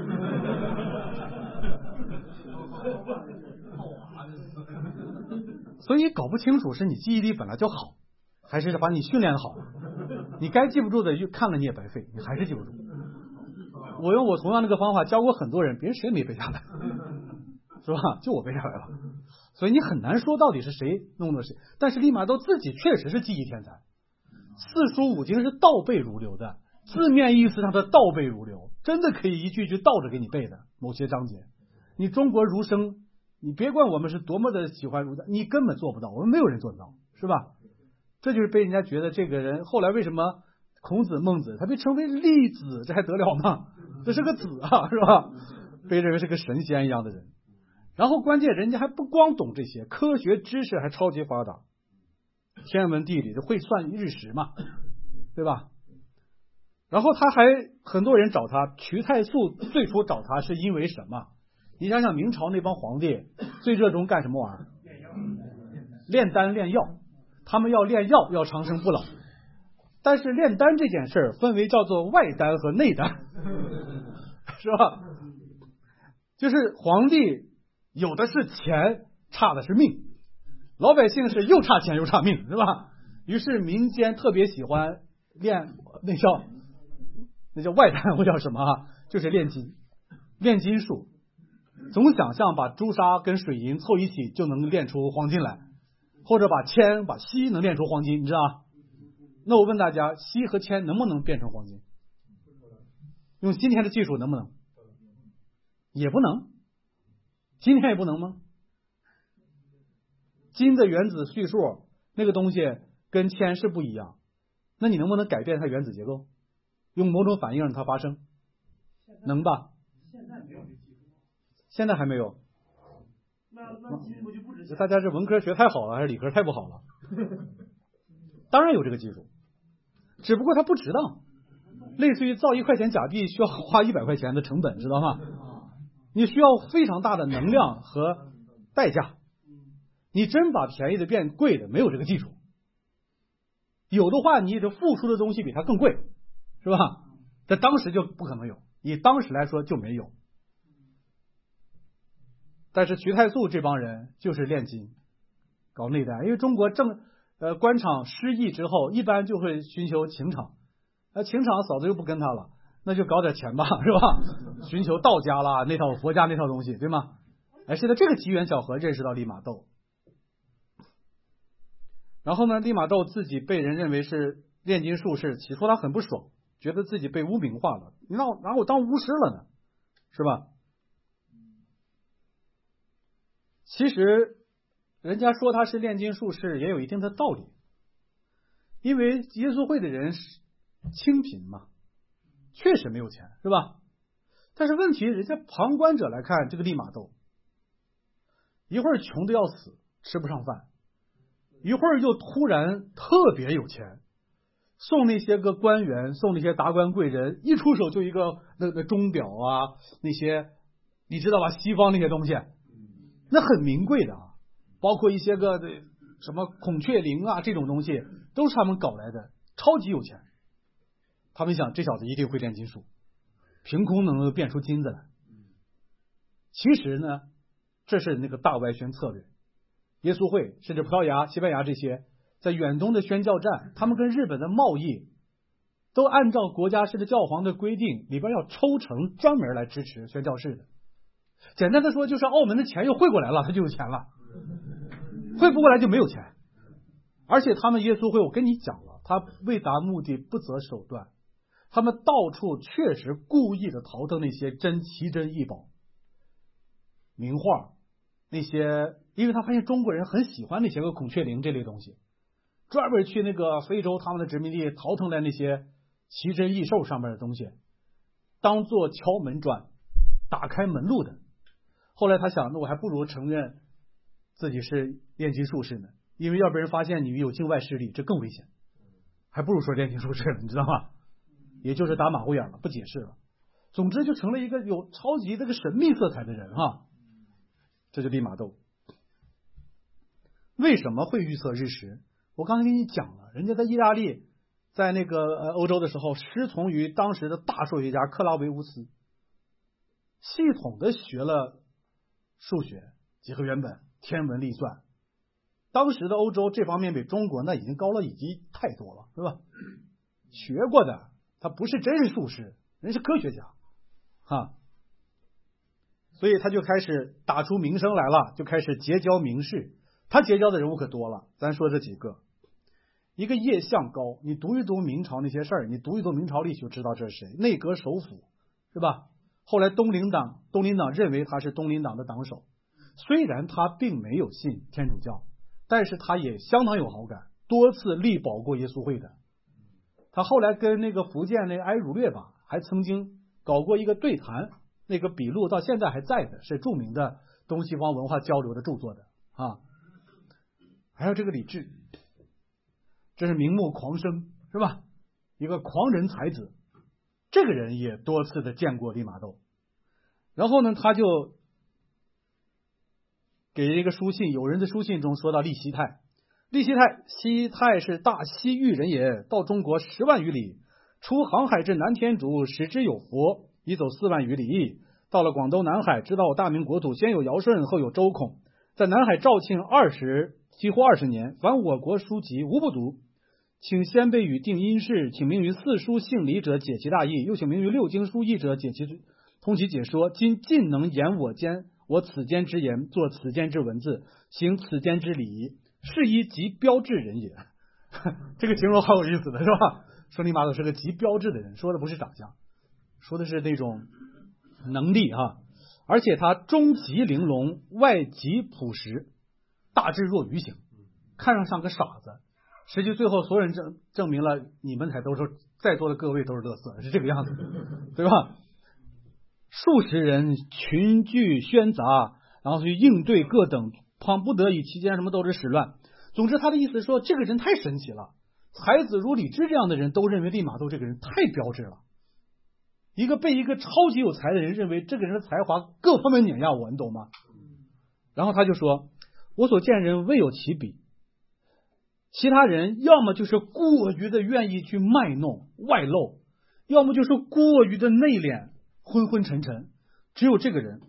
所以搞不清楚是你记忆力本来就好，还是把你训练好。你该记不住的看了你也白费，你还是记不住。我用我同样那个方法教过很多人，别人谁也没背下来，是吧？就我背下来了。所以你很难说到底是谁弄的谁。但是利玛窦自己确实是记忆天才，四书五经是倒背如流的，字面意思上的倒背如流，真的可以一句句倒着给你背的某些章节。你中国儒生，你别管我们是多么的喜欢儒家，你根本做不到，我们没有人做得到，是吧？ 这就是被人家觉得这个人后来为什么孔子、孟子他被称为栗子，这还得了吗？这是个子啊，是吧？被认为是个神仙一样的人。然后关键人家还不光懂这些，科学知识还超级发达，天文地理的会算日食嘛，对吧？然后他还很多人找他，瞿太素最初找他是因为什么？你想想明朝那帮皇帝最热衷干什么玩意儿？炼丹炼药，他们要炼药要长生不老。但是炼丹这件事儿分为叫做外丹和内丹，是吧？就是皇帝有的是钱，差的是命，老百姓是又差钱又差命，是吧？于是民间特别喜欢炼那叫外丹，或叫什么啊？就是炼金，炼金术。总想象把朱砂跟水银凑一起就能炼出黄金来，或者把铅把锡能炼出黄金，你知道吗？那我问大家，锡和铅能不能变成黄金？用今天的技术能不能？也不能。今天也不能吗？金的原子序数那个东西跟铅是不一样，那你能不能改变它原子结构，用某种反应让它发生？能吧？现在还没有。那金不就不值钱？大家是文科学太好了，还是理科太不好了？当然有这个技术，只不过它不值当，类似于造1块钱假币需要花100块钱的成本，知道吗？你需要非常大的能量和代价，你真把便宜的变贵的没有这个技术，有的话你这付出的东西比它更贵，是吧？在当时就不可能有，以当时来说就没有。但是瞿太素这帮人就是炼金搞内丹，因为中国官场失意之后一般就会寻求情场，情场嫂子又不跟他了，那就搞点钱吧，是吧？寻求道家啦，那套佛家那套东西，对吗？现在这个机缘巧合认识到利玛窦，然后呢，利玛窦自己被人认为是炼金术士，起初他很不爽，觉得自己被污名化了，你拿我当巫师了呢，是吧？其实人家说他是炼金术士也有一定的道理，因为耶稣会的人清贫嘛，确实没有钱，是吧？但是问题人家旁观者来看，这个利玛窦一会儿穷的要死，吃不上饭，一会儿又突然特别有钱，送那些个官员，送那些达官贵人，一出手就一个那钟表啊，那些你知道吧，西方那些东西那很名贵的啊，包括一些个什么孔雀翎啊这种东西都是他们搞来的，超级有钱。他们想这小子一定会炼金术，凭空能变出金子来。其实呢，这是那个大外宣策略。耶稣会甚至葡萄牙、西班牙这些在远东的宣教站，他们跟日本的贸易都按照国家式的教皇的规定，里边要抽成专门来支持宣教士的。简单的说，就是澳门的钱又汇过来了，他就有钱了；汇不过来就没有钱。而且他们耶稣会，我跟你讲了，他为达目的不择手段，他们到处确实故意的淘汰那些奇珍异宝、名画那些，因为他发现中国人很喜欢那些个孔雀翎这类东西，专门去那个非洲他们的殖民地淘汰来那些奇珍异兽上面的东西，当做敲门砖、打开门路的。后来他想，那我还不如承认自己是炼金术士呢，因为要被人发现你有境外势力，这更危险，还不如说炼金术士了，你知道吗？也就是打马虎眼了，不解释了。总之就成了一个有超级这个神秘色彩的人哈。这就利玛窦为什么会预测日食？我刚才跟你讲了，人家在意大利，在那个欧洲的时候，师从于当时的大数学家克拉维乌斯，系统的学了数学、几何原本、天文历算。当时的欧洲这方面比中国那已经高了，已经太多了，是吧？学过的，他不是真是术士，人是科学家哈。所以他就开始打出名声来了，就开始结交名士。他结交的人物可多了，咱说这几个。一个叶向高，你读一读明朝那些事儿，你读一读明朝历史就知道这是谁，内阁首辅，是吧？后来东林党认为他是东林党的党首，虽然他并没有信天主教，但是他也相当有好感， 多次力保过耶稣会的。他后来跟那个福建那埃儒略吧，还曾经搞过一个对谈，那个笔录到现在还在的，是著名的东西方文化交流的著作的啊。还有这个李治，这是明目狂生是吧？一个狂人才子，这个人也多次的见过利玛窦。然后呢，他就给一个书信，有人的书信中说到利希泰，西泰是大西域人也，到中国10万余里，出航海至南天竺，使之有佛，已走4万余里。到了广东南海，知道大明国土先有尧舜，后有周孔，在南海肇庆几乎20年，凡我国书籍无不读。请先辈与定因事，请明于4书姓李者解其大意，又请明于6经书义者解其通其解说。今尽能言我此间之言，作此间之文字，行此间之礼，是一极标致人也。这个形容好有意思的是吧？说利玛窦是个极标致的人，说的不是长相，说的是那种能力啊。而且他中极玲珑，外极朴实，大智若愚型，看上像个傻子，实际最后所有人证明了，你们才都是在座的各位都是乐色，是这个样子，对吧？数十人群聚喧杂，然后去应对各等，倘不得已期间什么都是始乱。总之他的意思是说，这个人太神奇了，才子如李治这样的人都认为利玛窦这个人太标致了，被一个超级有才的人认为这个人的才华各方面碾压我，你懂吗？然后他就说，我所见人未有其比，其他人要么就是过于的愿意去卖弄外露，要么就是过于的内敛昏昏沉沉，只有这个人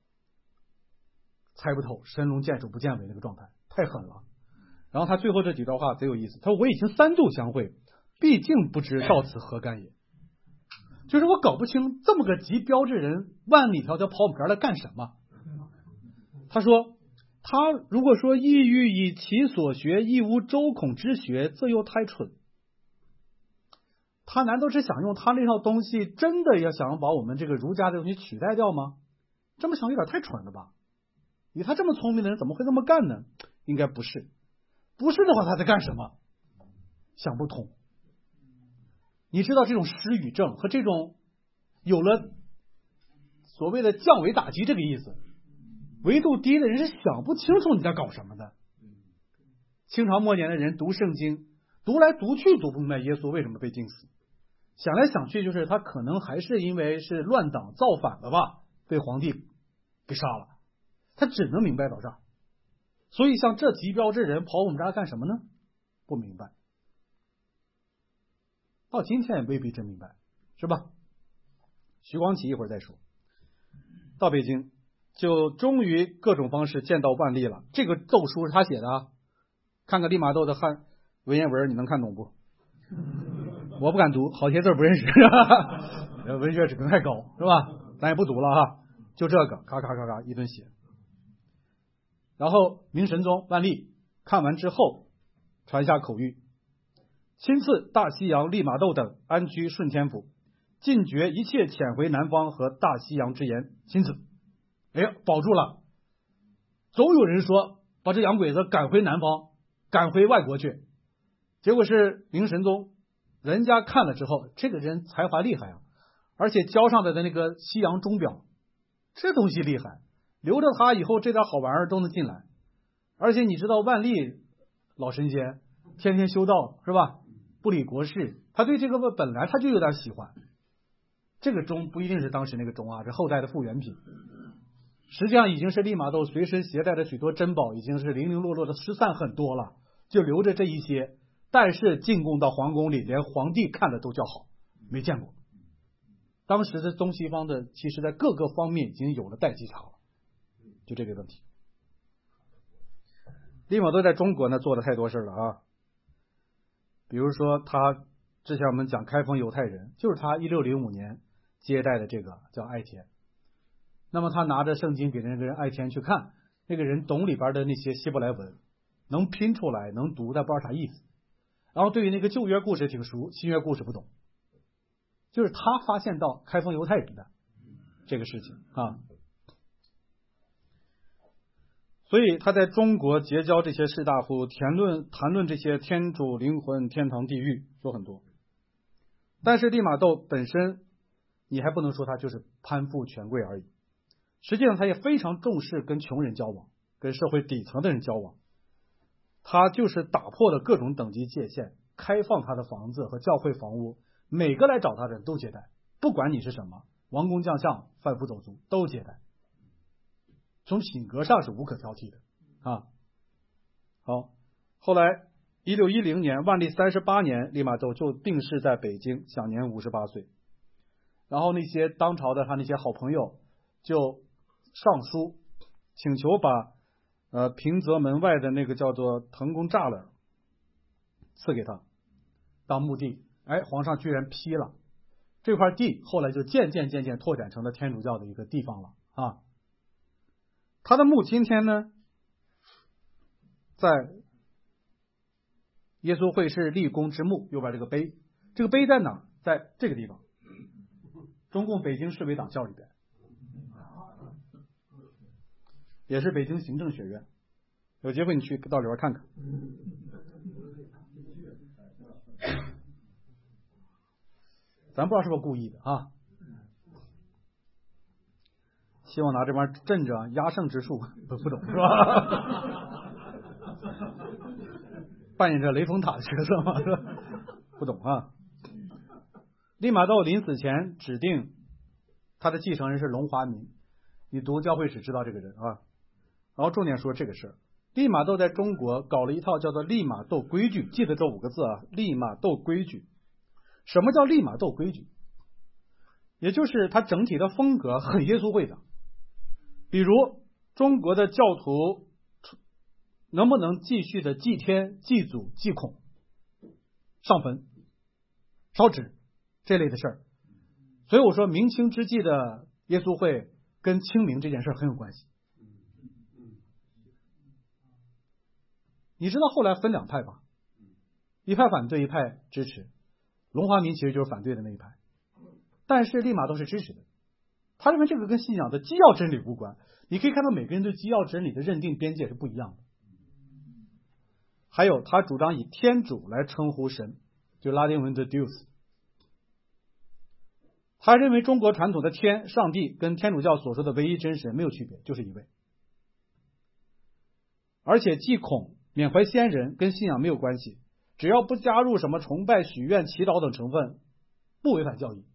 猜不透，神龙见首不见尾那个状态太狠了。然后他最后这几段话贼有意思，他说我已经3度相会，毕竟不知到此何干也。就是我搞不清这么个极标致人万里迢迢跑我们这儿来干什么。他说他如果说意欲以其所学亦无周孔之学，这又太蠢。他难道是想用他那套东西真的要想把我们这个儒家的东西取代掉吗？这么想有点太蠢了吧？以他这么聪明的人怎么会这么干呢？应该不是，不是的话他在干什么？想不通。你知道这种失语症和这种有了所谓的降维打击这个意思，维度低的人是想不清楚你在搞什么的。清朝末年的人读圣经，读来读去读不明白耶稣为什么被钉死，想来想去就是他可能还是因为是乱党造反了吧，被皇帝给杀了，他只能明白到这儿。所以像这极标致人跑我们这儿干什么呢？不明白，到今天也未必真明白，是吧？徐光启一会儿再说。到北京就终于各种方式见到万历了。这个奏书是他写的啊，看看利玛窦的文言文，你能看懂不？我不敢读，好些字不认识，是吧？文学水平太高，是吧？咱也不读了哈，就这个咔咔咔咔一顿写。然后明神宗万历看完之后传下口谕，亲赐大西洋利玛窦等安居顺天府，禁绝一切遣回南方和大西洋之言，钦此。哎呀，保住了。总有人说把这洋鬼子赶回南方，赶回外国去，结果是明神宗人家看了之后，这个人才华厉害啊，而且交上来的那个西洋钟表，这东西厉害，留着他以后这点好玩意儿都能进来。而且你知道万历老神仙天天修道是吧，不理国事，他对这个本来他就有点喜欢。这个钟不一定是当时那个钟啊，是后代的复原品，实际上已经是利玛窦随身携带的许多珍宝已经是零零落落的失散很多了，就留着这一些，但是进贡到皇宫里，连皇帝看了都叫好，没见过。当时的东西方的其实在各个方面已经有了代际差了，就这个问题。利玛窦在中国呢做了太多事了啊，比如说他之前我们讲开封犹太人，就是他1605年接待的这个叫艾田。那么他拿着圣经给那个人艾田去看，那个人懂里边的那些希伯来文，能拼出来能读，但不知道啥意思。然后对于那个旧约故事挺熟，新约故事不懂，就是他发现到开封犹太人的这个事情啊。 所以他在中国结交这些士大夫，谈论这些天主、灵魂、天堂、地狱，说很多。但是利玛窦本身，你还不能说他就是攀附权贵而已。实际上，他也非常重视跟穷人交往，跟社会底层的人交往。他就是打破了各种等级界限，开放他的房子和教会房屋，每个来找他的人都接待，不管你是什么，王公将相、贩夫走卒都接待。从品格上是无可挑剔的啊。好，后来1610年，万历38年，利玛窦就病逝在北京，享年58岁。然后那些当朝的他那些好朋友就上书请求把平泽门外的那个叫做腾宫栅栏赐给他当墓地。皇上居然批了，这块地后来就渐渐拓展成了天主教的一个地方了啊。他的墓今天呢，在耶稣会士立功之墓右边这个碑，这个碑在哪？在这个地方，中共北京市委党校里边，也是北京行政学院，有机会你去到里边看看。咱不知道是不是故意的啊？希望拿这玩意儿镇着压胜之术，不懂是吧？扮演着雷峰塔的角色吗？不懂啊。利玛窦临死前指定他的继承人是龙华民，你读教会史知道这个人啊。然后重点说这个事儿，利玛窦在中国搞了一套叫做利玛窦规矩，记得这5个字啊，利玛窦规矩。什么叫利玛窦规矩？也就是它整体的风格很耶稣会的。比如中国的教徒能不能继续的祭天、祭祖、祭孔、上坟、烧纸这类的事儿。所以我说明清之际的耶稣会跟清明这件事很有关系。你知道后来分2派吧？一派反对，一派支持。龙华民其实就是反对的那一派，但是利玛窦是支持的。他认为这个跟信仰的基要真理无关。你可以看到每个人对基要真理的认定边界是不一样的。还有他主张以天主来称呼神，就拉丁文的 Deus。他认为中国传统的天上帝跟天主教所说的唯一真神没有区别，就是一位。而且祭孔、缅怀先人跟信仰没有关系，只要不加入什么崇拜、许愿、祈祷等成分，不违反教义。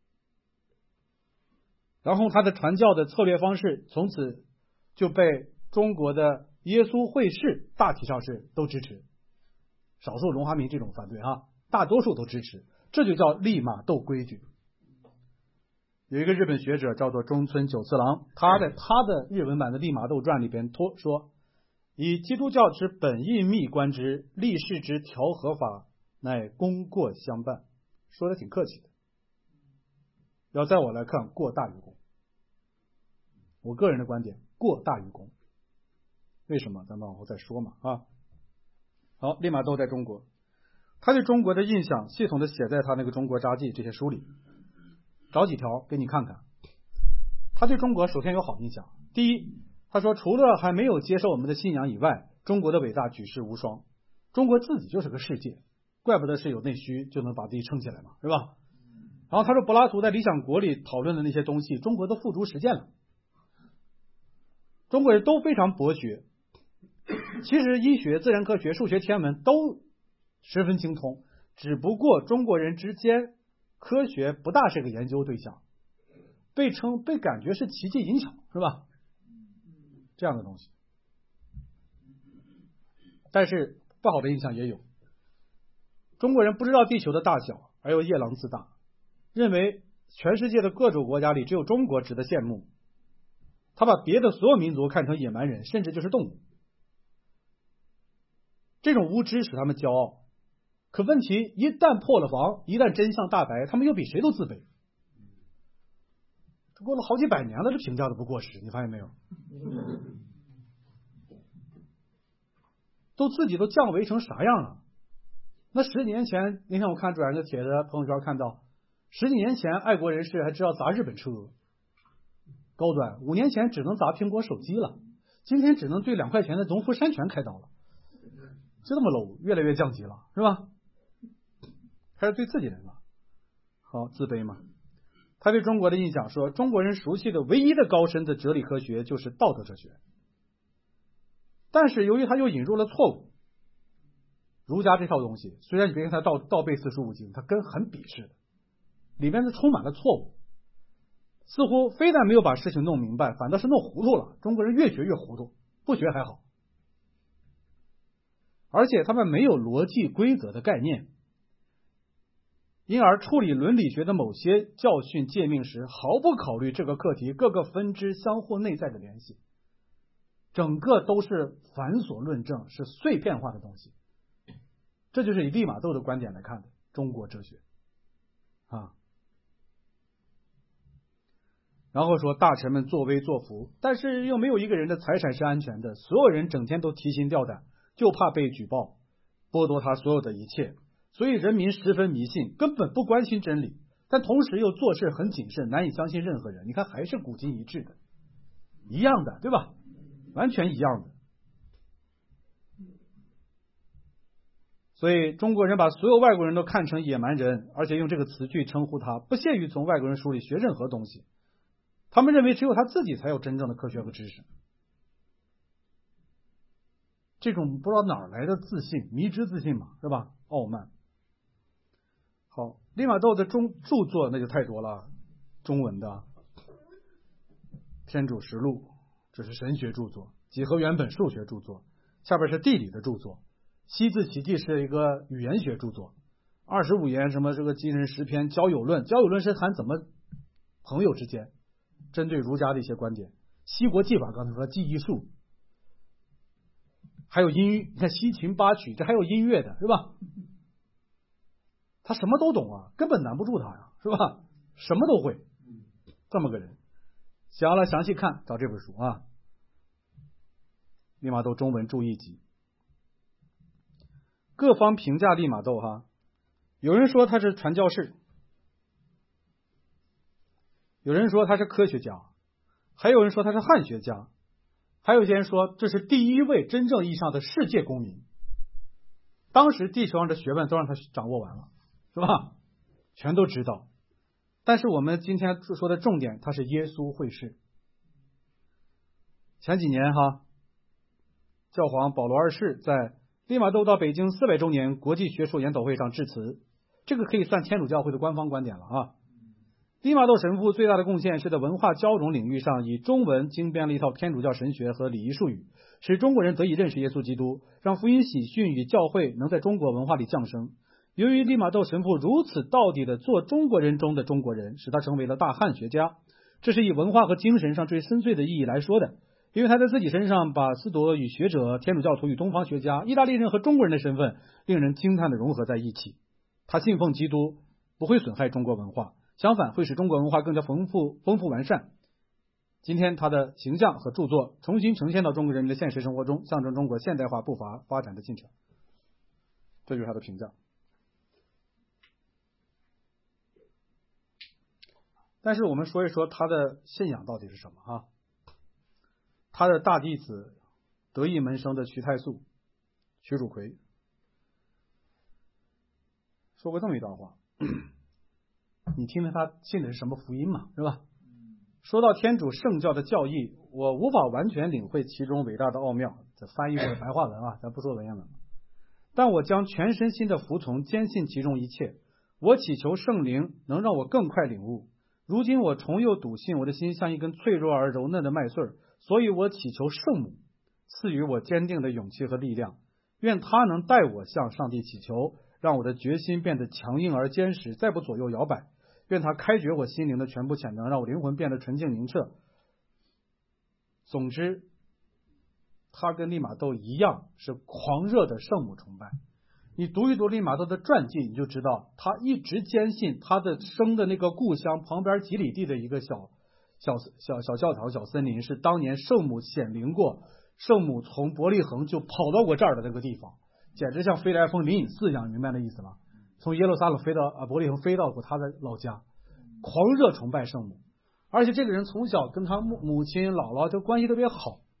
然后他的传教的策略方式从此就被中国的耶稣会士大体上是都支持，少数龙华民这种反对啊，大多数都支持，这就叫利玛窦规矩。有一个日本学者叫做中村久次郎，他在他的日文版的利玛窦传里边说，以基督教之本意密观之，立世之调和法，乃功过相伴。说的挺客气的，要在我来看，过大于功。我个人的观点，过大于功。为什么？咱们往后再说嘛啊。好，利玛窦在中国，他对中国的印象系统的写在他那个《中国札记》这些书里，找几条给你看看。他对中国首先有好印象。第一，他说除了还没有接受我们的信仰以外，中国的伟大举世无双。中国自己就是个世界，怪不得是有内需就能把自己撑起来嘛，是吧？然后他说柏拉图在《理想国》里讨论的那些东西，中国都付诸实践了。中国人都非常博学，其实医学、自然科学、数学、天文都十分精通，只不过中国人之间科学不大是个研究对象，被感觉是奇迹淫巧，是吧？这样的东西。但是不好的印象也有，中国人不知道地球的大小，而又夜郎自大，认为全世界的各种国家里只有中国值得羡慕，他把别的所有民族看成野蛮人，甚至就是动物。这种无知使他们骄傲，可问题一旦破了防，一旦真相大白，他们又比谁都自卑。过了好几百年了，这评价都不过时，你发现没有？自己都降维成啥样了？那10几年前，那天我看转一个帖子，朋友圈看到10几年前爱国人士还知道砸日本车高端，5年前只能砸苹果手机了， 今天只能对2块钱的农夫山泉开刀了，就这么 low， 越来越降级了，是吧？开始对自己人了，好，自卑嘛。他对中国的印象说，中国人熟悉的唯一的高深的哲理科学就是道德哲学，但是由于他又引入了错误，儒家这套东西，虽然你别看他倒背四书五经，他跟很鄙视的，里面充满了错误，似乎非但没有把事情弄明白，反倒是弄糊涂了。中国人越学越糊涂，不学还好。而且他们没有逻辑规则的概念，因而处理伦理学的某些教训诫命时，毫不考虑这个课题各个分支相互内在的联系，整个都是繁琐论证，是碎片化的东西。这就是以利玛窦的观点来看的中国哲学啊。然后说大臣们作威作福，但是又没有一个人的财产是安全的，所有人整天都提心吊胆，就怕被举报，剥夺他所有的一切，所以人民十分迷信，根本不关心真理，但同时又做事很谨慎，难以相信任何人。你看还是古今一致的，一样的，对吧？完全一样的。所以中国人把所有外国人都看成野蛮人，而且用这个词句称呼他，不屑于从外国人书里学任何东西。他们认为只有他自己才有真正的科学和知识。这种不知道哪儿来的自信，迷之自信嘛，是吧？傲慢。好，利玛窦的著作那就太多了，中文的《天主实录》，这是神学著作；几何原本数学著作，下边是地理的著作；西字奇迹是一个语言学著作；25言什么这个今人十篇交友论，交友论是谈怎么朋友之间针对儒家的一些观点。西国记法刚才说记忆术，还有音乐，你看西琴八曲，这还有音乐的是吧？他什么都懂啊，根本难不住他呀，是吧？什么都会，这么个人。想了详细看，找这本书啊，利玛窦中文注译集。各方评价利玛窦哈，有人说他是传教士，有人说他是科学家，还有人说他是汉学家，还有些人说这是第一位真正意义上的世界公民。当时地球上的学问都让他掌握完了，是吧？全都知道。但是我们今天说的重点，他是耶稣会士。前几年哈，教皇保罗2世在利玛窦到北京400周年国际学术研讨会上致辞，这个可以算天主教会的官方观点了啊。利玛窦神父最大的贡献是在文化交融领域上以中文精编了一套天主教神学和礼仪术语，使中国人得以认识耶稣基督，让福音喜讯与教会能在中国文化里降生。由于利玛窦神父如此到底的做中国人中的中国人，使他成为了大汉学家。这是以文化和精神上最深邃的意义来说的，因为他在自己身上把斯铎与学者、天主教徒与东方学家、意大利人和中国人的身份令人惊叹的融合在一起。他信奉基督，不会损害中国文化，相反会使中国文化更加丰富完善。今天他的形象和著作重新呈现到中国人民的现实生活中，象征中国现代化步伐发展的进程。这就是他的评价。但是我们说一说他的信仰到底是什么啊？他的大弟子得意门生的瞿太素、瞿汝夔说过这么一段话，你听听他信的是什么福音嘛，是吧？说到天主圣教的教义，我无法完全领会其中伟大的奥妙，这翻译过白话文啊，咱不说文言文。但我将全身心的服从，坚信其中一切。我祈求圣灵能让我更快领悟。如今我重又笃信，我的心像一根脆弱而柔嫩的麦穗，所以我祈求圣母赐予我坚定的勇气和力量，愿他能带我向上帝祈求，让我的决心变得强硬而坚实，再不左右摇摆。愿他开掘我心灵的全部潜能，让我灵魂变得纯净明澈。总之，他跟利玛窦一样是狂热的圣母崇拜。你读一读利玛窦的传记，你就知道他一直坚信他的生的那个故乡旁边几里地的一个小教堂、小森林是当年圣母显灵过，圣母从伯利恒就跑到过这儿的那个地方，简直像飞来峰灵隐寺一样，明白那意思吗？从耶路撒冷飞到伯利恒，飞到过他的老家，狂热崇拜圣母。而且这个人从小跟他母亲姥姥就关系特别好，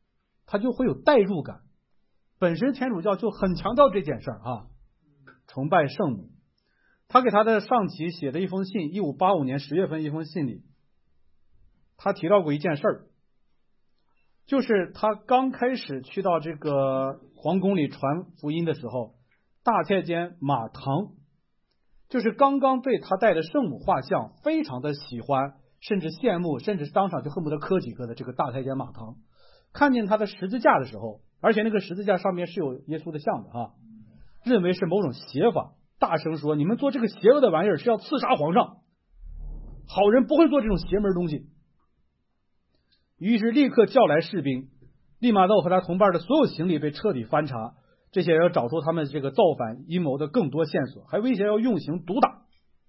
他就会有代入感。本身天主教就很强调这件事啊，崇拜圣母。他给他的上级写的一封信，1585年10月份一封信里，他提到过一件事儿，就是他刚开始去到这个皇宫里传福音的时候，大太监马腾就是刚刚对他带的圣母画像非常的喜欢，甚至羡慕，甚至当场就恨不得磕几个的这个大太监马腾，看见他的十字架的时候，而且那个十字架上面是有耶稣的像的啊，认为是某种邪法，大声说你们做这个邪恶的玩意儿是要刺杀皇上，好人不会做这种邪门东西。于是立刻叫来士兵，利玛窦和他同伴的所有行李被彻底翻查，这些人要找出他们这个造反阴谋的更多线索，还威胁要用刑毒打。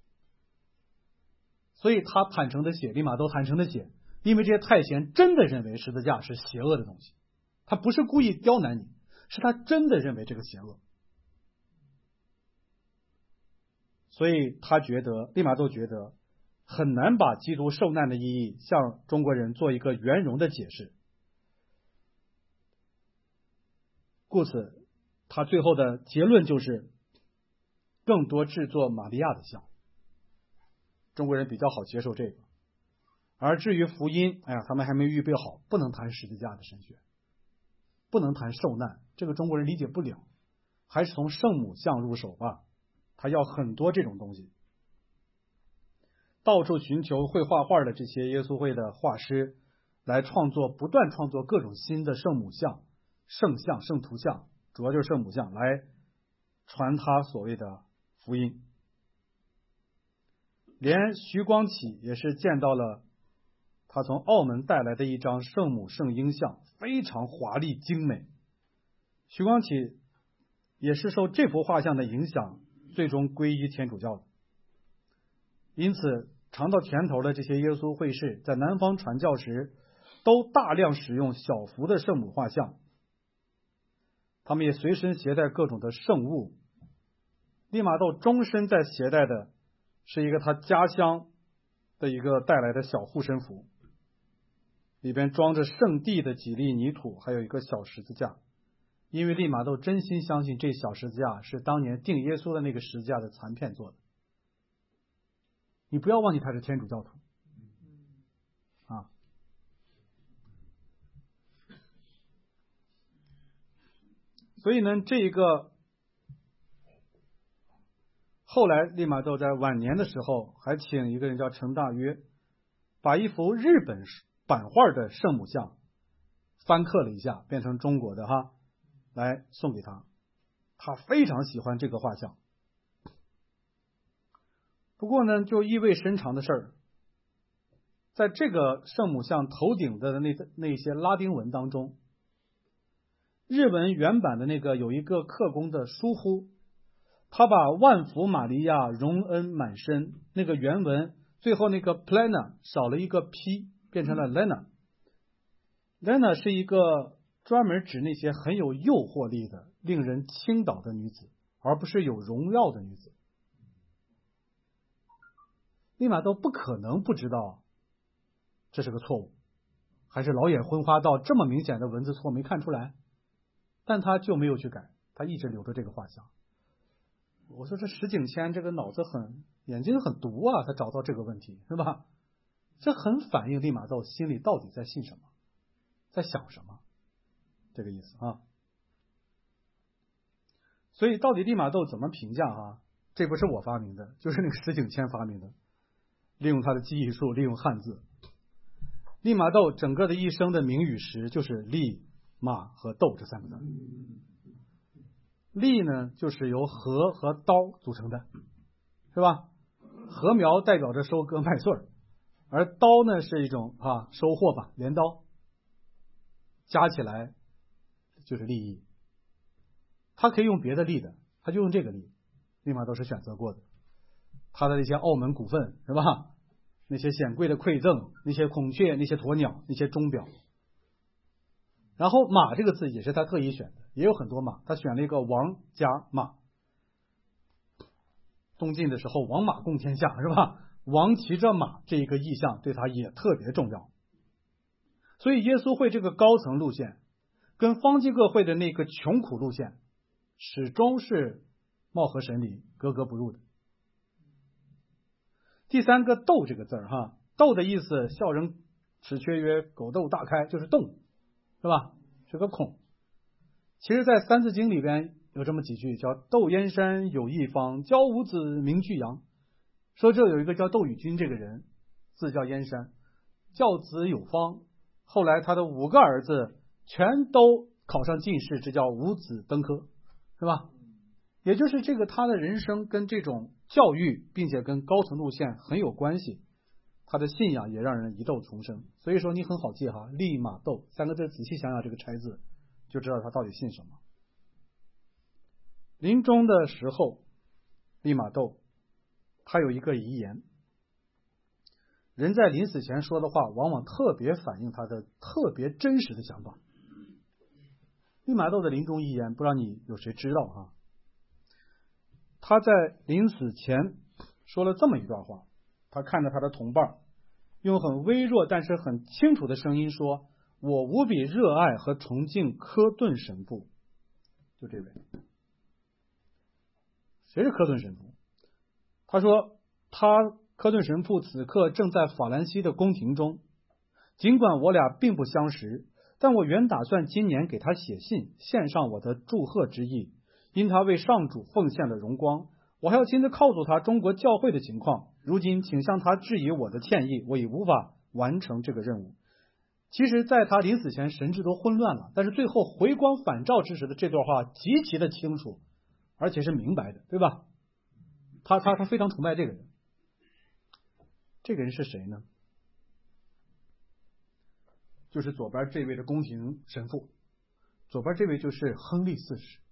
所以他坦诚的写，利玛窦坦诚的写，因为这些太监真的认为十字架是邪恶的东西，他不是故意刁难你，是他真的认为这个邪恶。所以他觉得，利玛窦觉得很难把基督受难的意义向中国人做一个圆融的解释，故此他最后的结论就是更多制作玛利亚的像，中国人比较好接受这个。而至于福音，他们还没预备好，不能谈十字架的神学，不能谈受难，这个中国人理解不了，还是从圣母像入手吧。他要很多这种东西，到处寻求会画画的这些耶稣会的画师来创作，不断创作各种新的圣母像、圣像、圣图像，主要就是圣母像，来传他所谓的福音。连徐光启也是见到了他从澳门带来的一张圣母圣婴像，非常华丽精美。徐光启也是受这幅画像的影响，最终皈依天主教的。因此尝到甜头的这些耶稣会士在南方传教时都大量使用小幅的圣母画像，他们也随身携带各种的圣物。利玛窦终身在携带的是一个他家乡的一个带来的小护身符，里边装着圣地的几粒泥土，还有一个小十字架，因为利玛窦真心相信这小十字架是当年钉耶稣的那个十字架的残片做的。你不要忘记他是天主教徒啊。所以呢，这一个后来利玛窦在晚年的时候还请一个人叫陈大约，把一幅日本版画的圣母像翻刻了一下，变成中国的来送给他。他非常喜欢这个画像。不过呢，就意味深长的事儿，在这个圣母像头顶的那些拉丁文当中，日文原版的那个有一个刻工的疏忽，他把万福玛利亚荣恩满身那个原文最后那个 plena 少了一个 p， 变成了 lena。lena 是一个专门指那些很有诱惑力的令人倾倒的女子，而不是有荣耀的女子。利玛窦不可能不知道这是个错误，还是老眼昏花到这么明显的文字错没看出来，但他就没有去改，他一直留着这个画像。我说这石景谦这个脑子眼睛很毒啊，他找到这个问题是吧？这很反映利玛窦心里到底在信什么，在想什么，这个意思啊。所以到底利玛窦怎么评价这不是我发明的，就是那个石景谦发明的，利用他的记忆术，利用汉字。利玛窦整个的一生的名与实就是利、马和窦这三个字。利呢，就是由禾和刀组成的，是吧？禾苗代表着收割麦穗，而刀呢是一种收获吧，镰刀，加起来就是利益。他可以用别的利的，他就用这个利，利玛窦是选择过的。他的那些澳门股份是吧？那些显贵的馈赠，那些孔雀，那些鸵鸟，那些钟表。然后马这个字也是他特意选的，也有很多马，他选了一个王加马。东晋的时候王马共天下是吧？王骑着马这一个意象对他也特别重要。所以耶稣会这个高层路线跟方济各会的那个穷苦路线始终是貌合神离、格格不入的。第三个斗这个字儿哈，斗的意思，笑人齿缺曰狗斗大开，就是洞，是吧？是个孔。其实在三字经里边有这么几句，叫窦燕山有一方，教五子名俱扬。说这有一个叫窦宇君这个人，字叫燕山，教子有方，后来他的5个儿子全都考上进士，这叫五子登科，是吧？也就是这个他的人生跟这种教育，并且跟高层路线很有关系，他的信仰也让人疑窦丛生。所以说你很好记哈，利玛窦3个字，仔细想想这个拆字，就知道他到底信什么。临终的时候，利玛窦他有一个遗言，人在临死前说的话往往特别反映他的特别真实的想法。利玛窦的临终遗言，不知道你有谁知道哈？他在临死前说了这么一段话，他看着他的同伴，用很微弱但是很清楚的声音说：我无比热爱和崇敬科顿神父。就这位，谁是科顿神父？他说科顿神父此刻正在法兰西的宫廷中，尽管我俩并不相识，但我原打算今年给他写信，献上我的祝贺之意。因他为上主奉献了荣光，我还要亲自告诉他中国教会的情况。如今请向他致以我的歉意，我已无法完成这个任务。其实在他临死前神志都混乱了，但是最后回光返照之时的这段话极其的清楚，而且是明白的，对吧？他非常崇拜这个人。这个人是谁呢？就是左边这位的宫廷神父，左边这位就是亨利四世。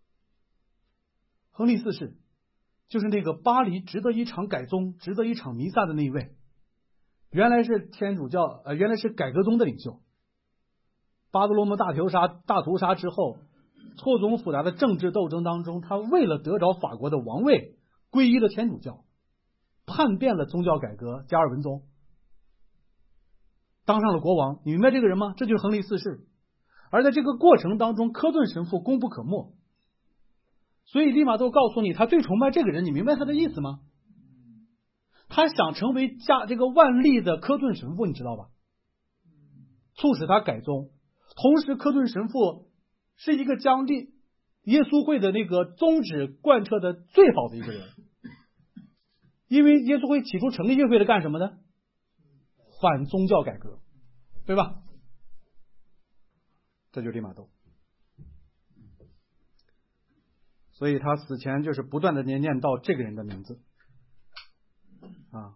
亨利四世就是那个巴黎值得一场改宗、值得一场弥撒的那一位，原来是天主教原来是改革宗的领袖。巴德罗姆大屠杀之后，错综复杂的政治斗争当中，他为了得着法国的王位，皈依了天主教，叛变了宗教改革，加尔文宗，当上了国王。你明白这个人吗？这就是亨利四世。而在这个过程当中，科顿神父功不可没。所以利玛窦告诉你，他最崇拜这个人，你明白他的意思吗？他想成为这个万历的科顿神父，你知道吧？促使他改宗。同时科顿神父是一个将耶稣会的那个宗旨贯彻的最好的一个人。因为耶稣会起初成立耶稣会的干什么呢？反宗教改革，对吧？这就是利玛窦。所以他死前就是不断的念到这个人的名字啊。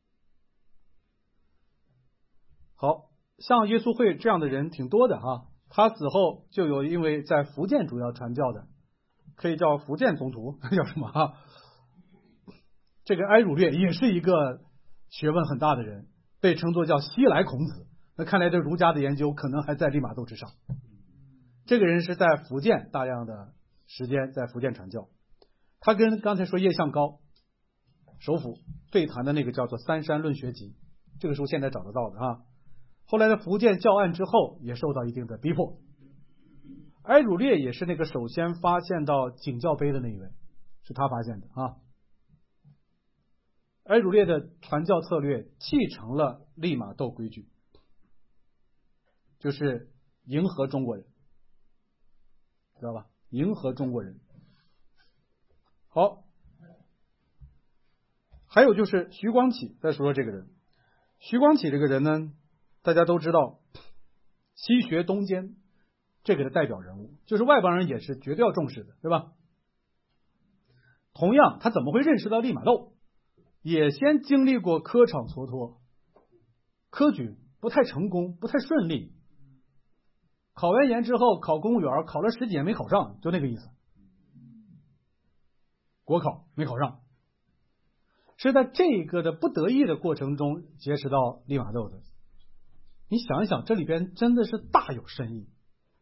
好，像耶稣会这样的人挺多的哈。他死后就有因为在福建主要传教的，可以叫福建宗徒，叫什么啊？这个埃儒略也是一个学问很大的人，被称作叫西来孔子。那看来对儒家的研究可能还在利玛窦之上。这个人是在福建大量的时间在福建传教，他跟刚才说叶向高首辅对谈的那个叫做《三山论学集》，这个书现在找得到的啊。后来的福建教案之后也受到一定的逼迫。埃儒略也是那个首先发现到景教碑的那一位，是他发现的啊。埃儒略的传教策略继承了利玛窦规矩，就是迎合中国人，知道吧？迎合中国人。好，还有就是徐光启。再说说这个人，徐光启这个人呢，大家都知道，西学东兼这个的代表人物，就是外邦人也是绝对要重视的，对吧？同样，他怎么会认识到利玛窦？也先经历过科场蹉跎，科举不太成功，不太顺利。考完研之后考公务员，考了10几年没考上，就那个意思。国考没考上，是在这个的不得已的过程中结识到利玛窦的。你想一想，这里边真的是大有深意。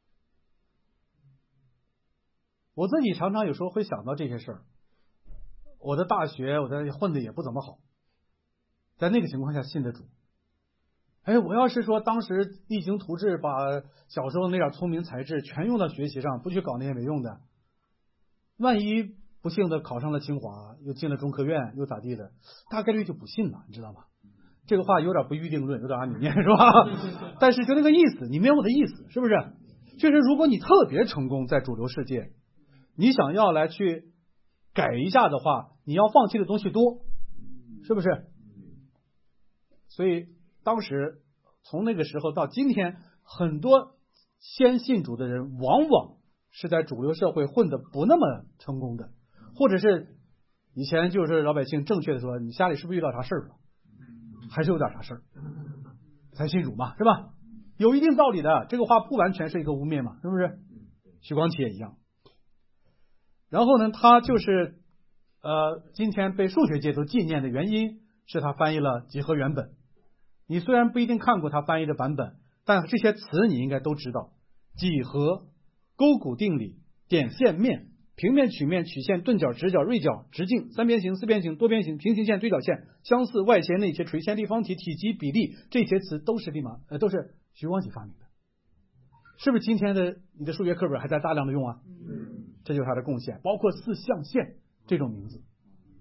我自己常常有时候会想到这些事儿。我的大学我在混的也不怎么好，在那个情况下信的主， 哎，我要是说当时励精图治，把小时候那点聪明才智全用到学习上，不去搞那些没用的，万一不幸的考上了清华，又进了中科院，又咋地的，大概率就不信了，你知道吗？这个话有点不预定论，有点按你念是吧？但是就那个意思，你明白我的意思是不是？确实，如果你特别成功在主流世界，你想要来去改一下的话，你要放弃的东西多，是不是？所以当时从那个时候到今天，很多先信主的人往往是在主流社会混得不那么成功的，或者是以前就是老百姓正确的说，你家里是不是遇到啥事儿了？还是有点啥事儿才信主嘛，是吧？有一定道理的，这个话不完全是一个污蔑嘛，是不是？徐光启也一样。然后呢，他就是今天被数学界都纪念的原因是他翻译了几何原本。你虽然不一定看过他翻译的版本，但这些词你应该都知道：几何、勾股定理、点线面、平面、曲面、曲线、钝角、直角、锐角、直径、三边形、四边形、多边形、平行线、对角线、相似、外斜、内斜、垂线、立方体、体积、比例，这些词都是都是徐光启发明的。是不是今天的你的数学课本还在大量的用啊？这就是他的贡献，包括四象限这种名字，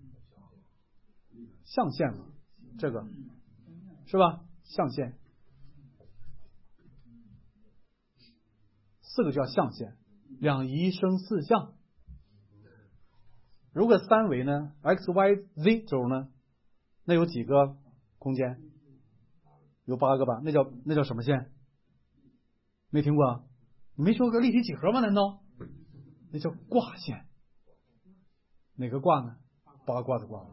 象限嘛，这个是吧？象限四个叫象限，两仪生四象。如果三维呢 ，x、y、z 轴呢，那有几个空间？有8个吧？那叫什么线？没听过啊？你没学过立体几何吗？难道？那叫卦线。哪个卦呢？八卦的卦。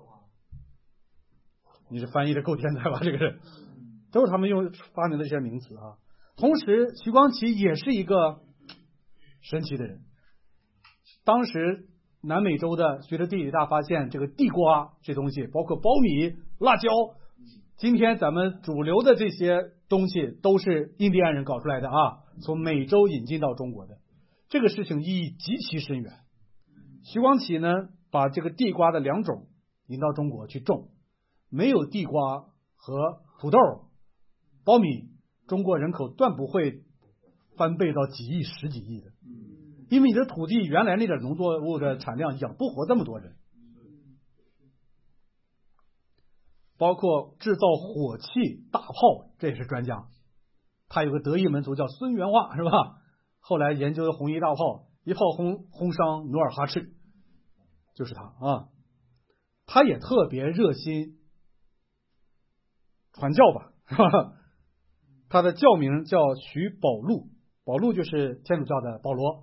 你是翻译的够天才吧？这个人都是他们发明的这些名词啊。同时，徐光启也是一个神奇的人。当时南美洲的随着地理大发现，这个地瓜这东西，包括苞米、辣椒，今天咱们主流的这些东西都是印第安人搞出来的啊，从美洲引进到中国的。这个事情意义极其深远。徐光启呢，把这个地瓜的2种引到中国去种，没有地瓜和土豆、苞米，中国人口断不会翻倍到几亿、10几亿的。因为你的土地原来那点农作物的产量养不活这么多人。包括制造火器、大炮，这也是专家。他有个得意门徒叫孙元化，是吧？后来研究的红衣大炮，一炮轰伤努尔哈赤，就是他啊。他也特别热心传教吧，是吧？他的教名叫徐保禄，保禄就是天主教的保罗，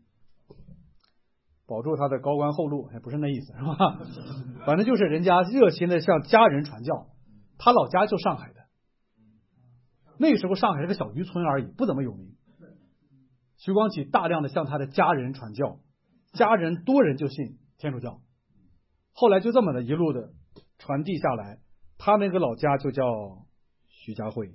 保住他的高官厚禄，也不是那意思，是吧？反正就是人家热心的向家人传教。他老家就上海的，那时候上海是个小渔村而已，不怎么有名。徐光启大量的向他的家人传教，家人多人就信天主教，后来就这么的一路的传递下来。他那个老家就叫徐家汇，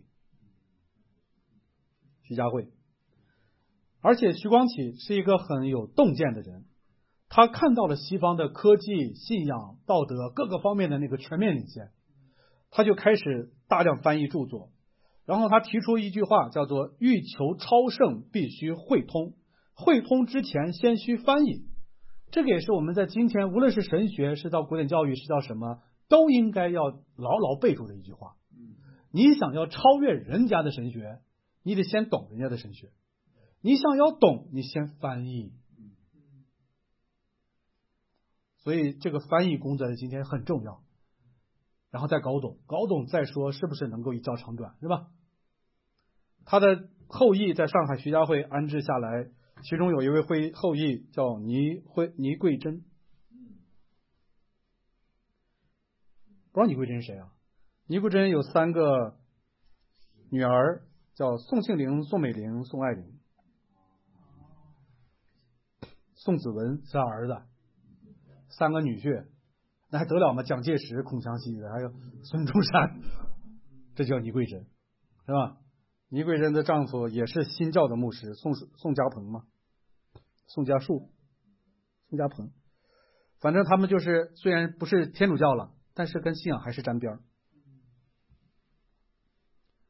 徐家汇。而且徐光启是一个很有洞见的人，他看到了西方的科技、信仰、道德各个方面的那个全面领先，他就开始大量翻译著作。然后他提出一句话，叫做欲求超胜必须会通，会通之前先须翻译。这个也是我们在今天无论是神学，是到古典教育，是到什么，都应该要牢牢背住的一句话。你想要超越人家的神学，你得先懂人家的神学。你想要懂，你先翻译。所以这个翻译工作在今天很重要，然后再搞懂，搞懂再说是不是能够一较长短，是吧？他的后裔在上海徐家汇安置下来，其中有一位后裔叫倪桂珍，不知道倪桂珍是谁啊？倪桂珍有3个女儿，叫宋庆龄、宋美龄、宋爱玲。宋子文是他儿子，3个女婿，那还得了吗？蒋介石、孔祥熙的，还有孙中山，这叫倪桂珍，是吧？倪桂珍的丈夫也是新教的牧师，宋家鹏嘛，宋家树、宋家鹏，反正他们就是虽然不是天主教了，但是跟信仰还是沾边。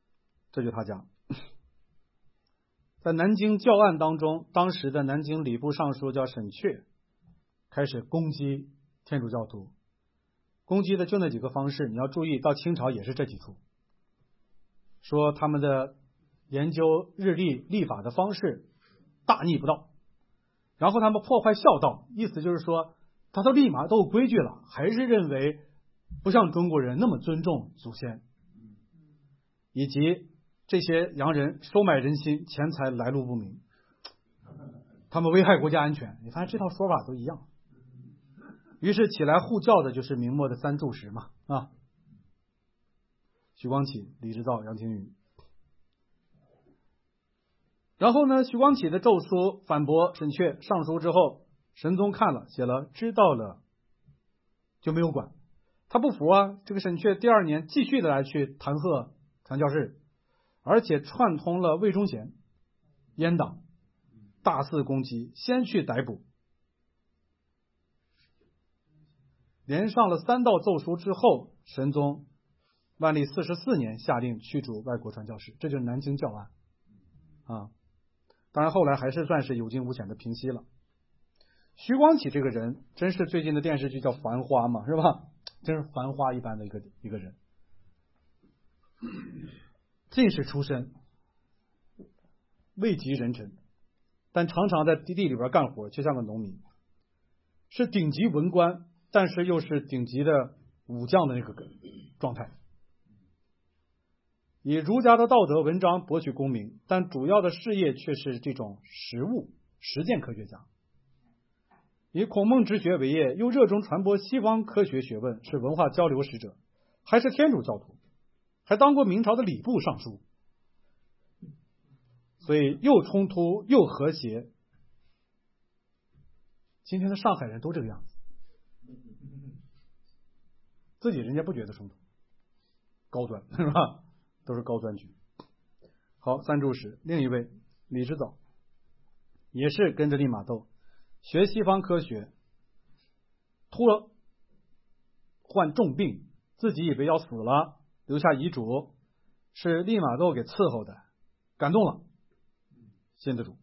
这就是他家。在南京教案当中，当时的南京礼部尚书叫沈确，开始攻击天主教徒，攻击的就那几个方式，你要注意，到清朝也是这几处，说他们的研究日历历法的方式大逆不道，然后他们破坏孝道，意思就是说他都立马都有规矩了，还是认为不像中国人那么尊重祖先，以及这些洋人收买人心，钱财来路不明，他们危害国家安全，你发现这套说法都一样。于是起来护教的就是明末的三柱石嘛，啊，徐光启、李之道、杨廷云。然后呢，徐光启的奏书反驳沈确上书之后，神宗看了写了知道了，就没有管。他不服啊，这个沈确第二年继续的来去弹劾传教士，而且串通了魏忠贤、阉党，大肆攻击，先去逮捕。连上了3道奏书之后，神宗万历44年下令驱逐外国传教士，这就是南京教案啊。当然后来还是算是有惊无险的平息了。徐光启这个人真是最近的电视剧叫《繁花》嘛，是吧？真是繁花一般的一个人，进士出身，位极人臣，但常常在地里边干活，就像个农民，是顶级文官，但是又是顶级的武将的那个状态，以儒家的道德文章博取功名，但主要的事业却是这种实务实践科学家。以孔孟之学为业，又热衷传播西方科学学问，是文化交流使者，还是天主教徒，还当过明朝的礼部尚书，所以又冲突又和谐。今天的上海人都这个样子，自己人家不觉得冲突，高端是吧？都是高端局。好，三柱石，另一位李之藻，也是跟着利玛窦学西方科学，突然患重病，自己以为要死了，留下遗嘱，是利玛窦给伺候的，感动了，信的主，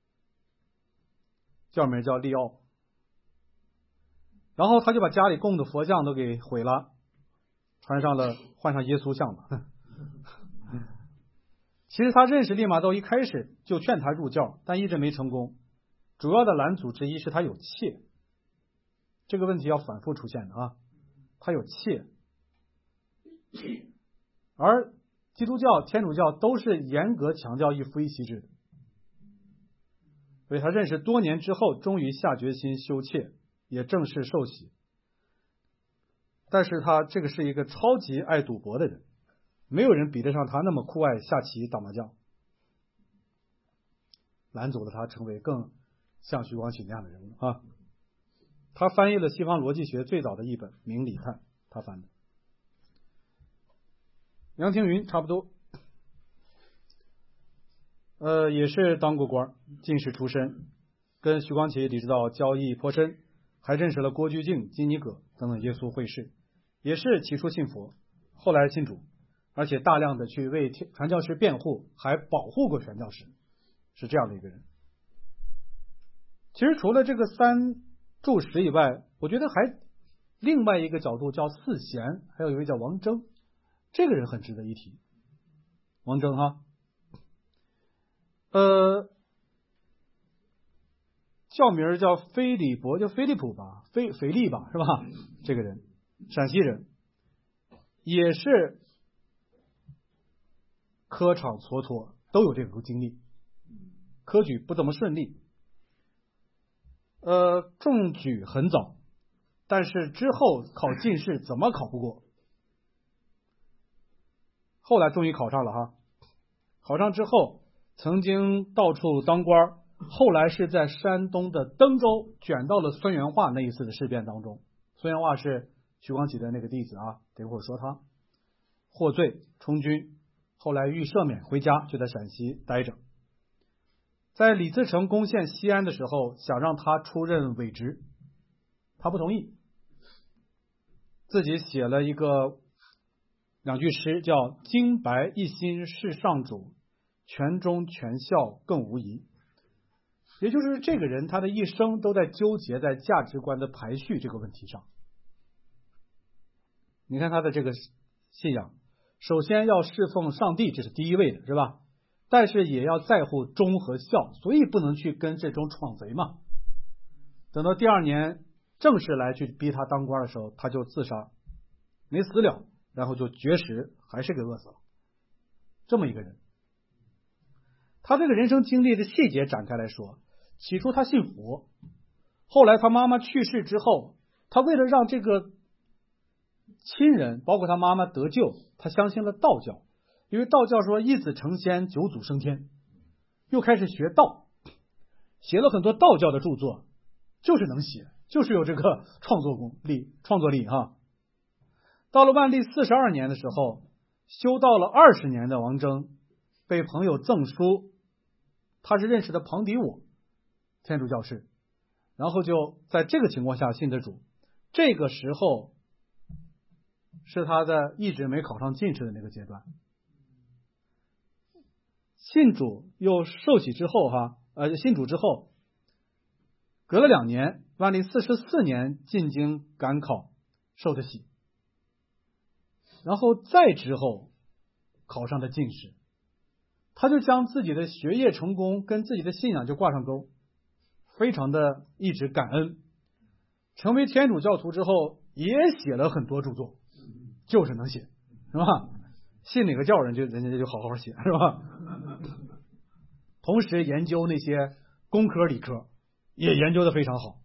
教名叫利奥。然后他就把家里供的佛像都给毁了，换上耶稣像了。其实他认识利玛窦，一开始就劝他入教，但一直没成功。主要的拦阻之一是他有妾，这个问题要反复出现的啊。他有妾，而基督教、天主教都是严格强调一夫一妻制的，所以他认识多年之后，终于下决心休妾，也正式受洗。但是他这个是一个超级爱赌博的人，没有人比得上他那么酷爱下棋打麻将，拦阻了他成为更像徐光启那样的人物啊。他翻译了西方逻辑学最早的一本《明理探》，他翻的。杨廷云差不多，也是当过官，进士出身，跟徐光启、李之道交易颇深，还认识了郭居敬、金尼葛等等耶稣会士，也是起初信佛，后来信主，而且大量的去为传教士辩护，还保护过传教士，是这样的一个人。其实除了这个三柱石以外，我觉得还另外一个角度叫四贤，还有一位叫王征，这个人很值得一提。王征哈，教名叫菲利伯，叫菲利普吧，腓力吧，是吧？这个人陕西人，也是科场蹉跎，都有这个经历，科举不怎么顺利。中举很早，但是之后考进士怎么考不过，后来终于考上了哈。考上之后曾经到处当官，后来是在山东的登州卷到了孙元化那一次的事变当中。孙元化是徐光启的那个弟子啊，等会儿说他获罪充军，后来欲赦免回家，就在陕西待着。在李自成攻陷西安的时候，想让他出任伪职，他不同意，自己写了一个两句诗，叫金白一心是上主，全忠全孝更无疑。也就是这个人他的一生都在纠结在价值观的排序这个问题上。你看他的这个信仰，首先要侍奉上帝，这是第一位的，是吧？但是也要在乎忠和孝，所以不能去跟这种闯贼嘛。等到第2年正式来去逼他当官的时候，他就自杀，没死了，然后就绝食，还是给饿死了。这么一个人，他这个人生经历的细节展开来说，起初他信佛，后来他妈妈去世之后，他为了让这个亲人包括他妈妈得救，他相信了道教，因为道教说一子成仙九祖升天，又开始学道，写了很多道教的著作，就是能写，就是有这个创作力哈。到了万历42年的时候，修道了20年的王征被朋友赠书，他是认识的庞迪我天主教士，然后就在这个情况下信的主。这个时候是他的一直没考上进士的那个阶段。信主又受洗之后信主之后隔了2年，万历44年进京赶考受的洗，然后再之后考上的进士，他就将自己的学业成功跟自己的信仰就挂上钩，非常的一直感恩。成为天主教徒之后也写了很多著作，就是能写，是吧？信哪个教人家就好好写，是吧？同时研究那些工科理科也研究的非常好，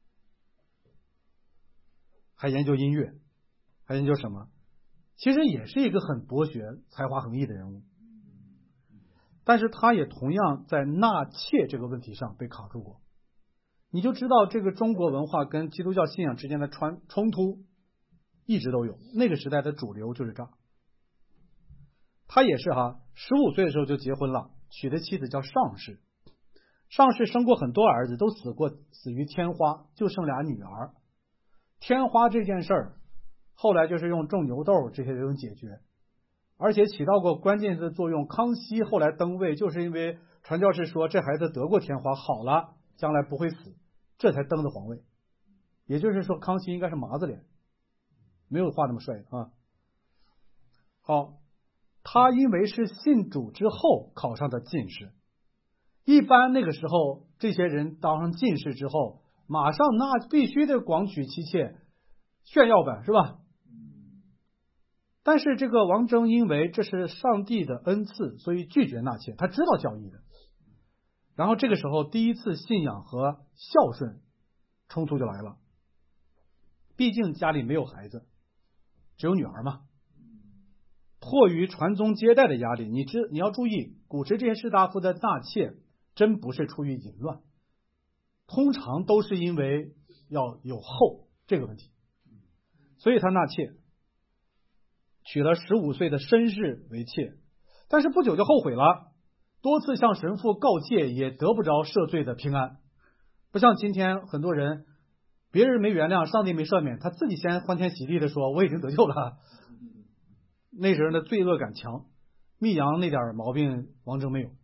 还研究音乐，还研究什么？其实也是一个很博学才华横溢的人物，但是他也同样在纳妾这个问题上被卡住过。你就知道这个中国文化跟基督教信仰之间的冲突一直都有，那个时代的主流就是这儿。他也是15岁的时候就结婚了，娶的妻子叫尚氏。尚氏生过很多儿子，都死于天花，就剩俩女儿。天花这件事儿后来就是用种牛豆这些人解决，而且起到过关键的作用。康熙后来登位，就是因为传教士说这孩子得过天花，好了，将来不会死，这才登的皇位。也就是说康熙应该是麻子脸，没有画那么帅啊。好，他因为是信主之后考上的进士，一般那个时候这些人当上进士之后，马上那必须得广娶妻妾，炫耀版是吧？但是这个王征因为这是上帝的恩赐，所以拒绝纳妾，他知道教义的。然后这个时候第一次信仰和孝顺冲突就来了，毕竟家里没有孩子，只有女儿嘛。迫于传宗接代的压力，你要注意，古时这些士大夫的纳妾真不是出于淫乱，通常都是因为要有后这个问题，所以他纳妾，娶了15岁的申氏为妾，但是不久就后悔了，多次向神父告诫也得不着赦罪的平安。不像今天很多人，别人没原谅，上帝没赦免，他自己先欢天喜地的说我已经得救了。那时候的罪恶感强，密阳那点毛病王征没有。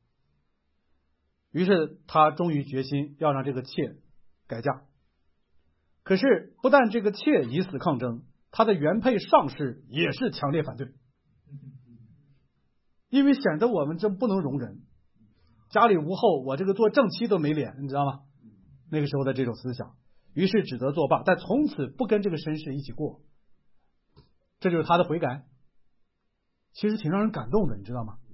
于是他终于决心要让这个妾改嫁。可是不但这个妾以死抗争，他的原配尚氏也是强烈反对，因为显得我们真不能容忍，家里无后，我这个做正妻都没脸，你知道吗？那个时候的这种思想，于是只得作罢，但从此不跟这个绅士一起过。这就是他的悔改，其实挺让人感动的，你知道吗？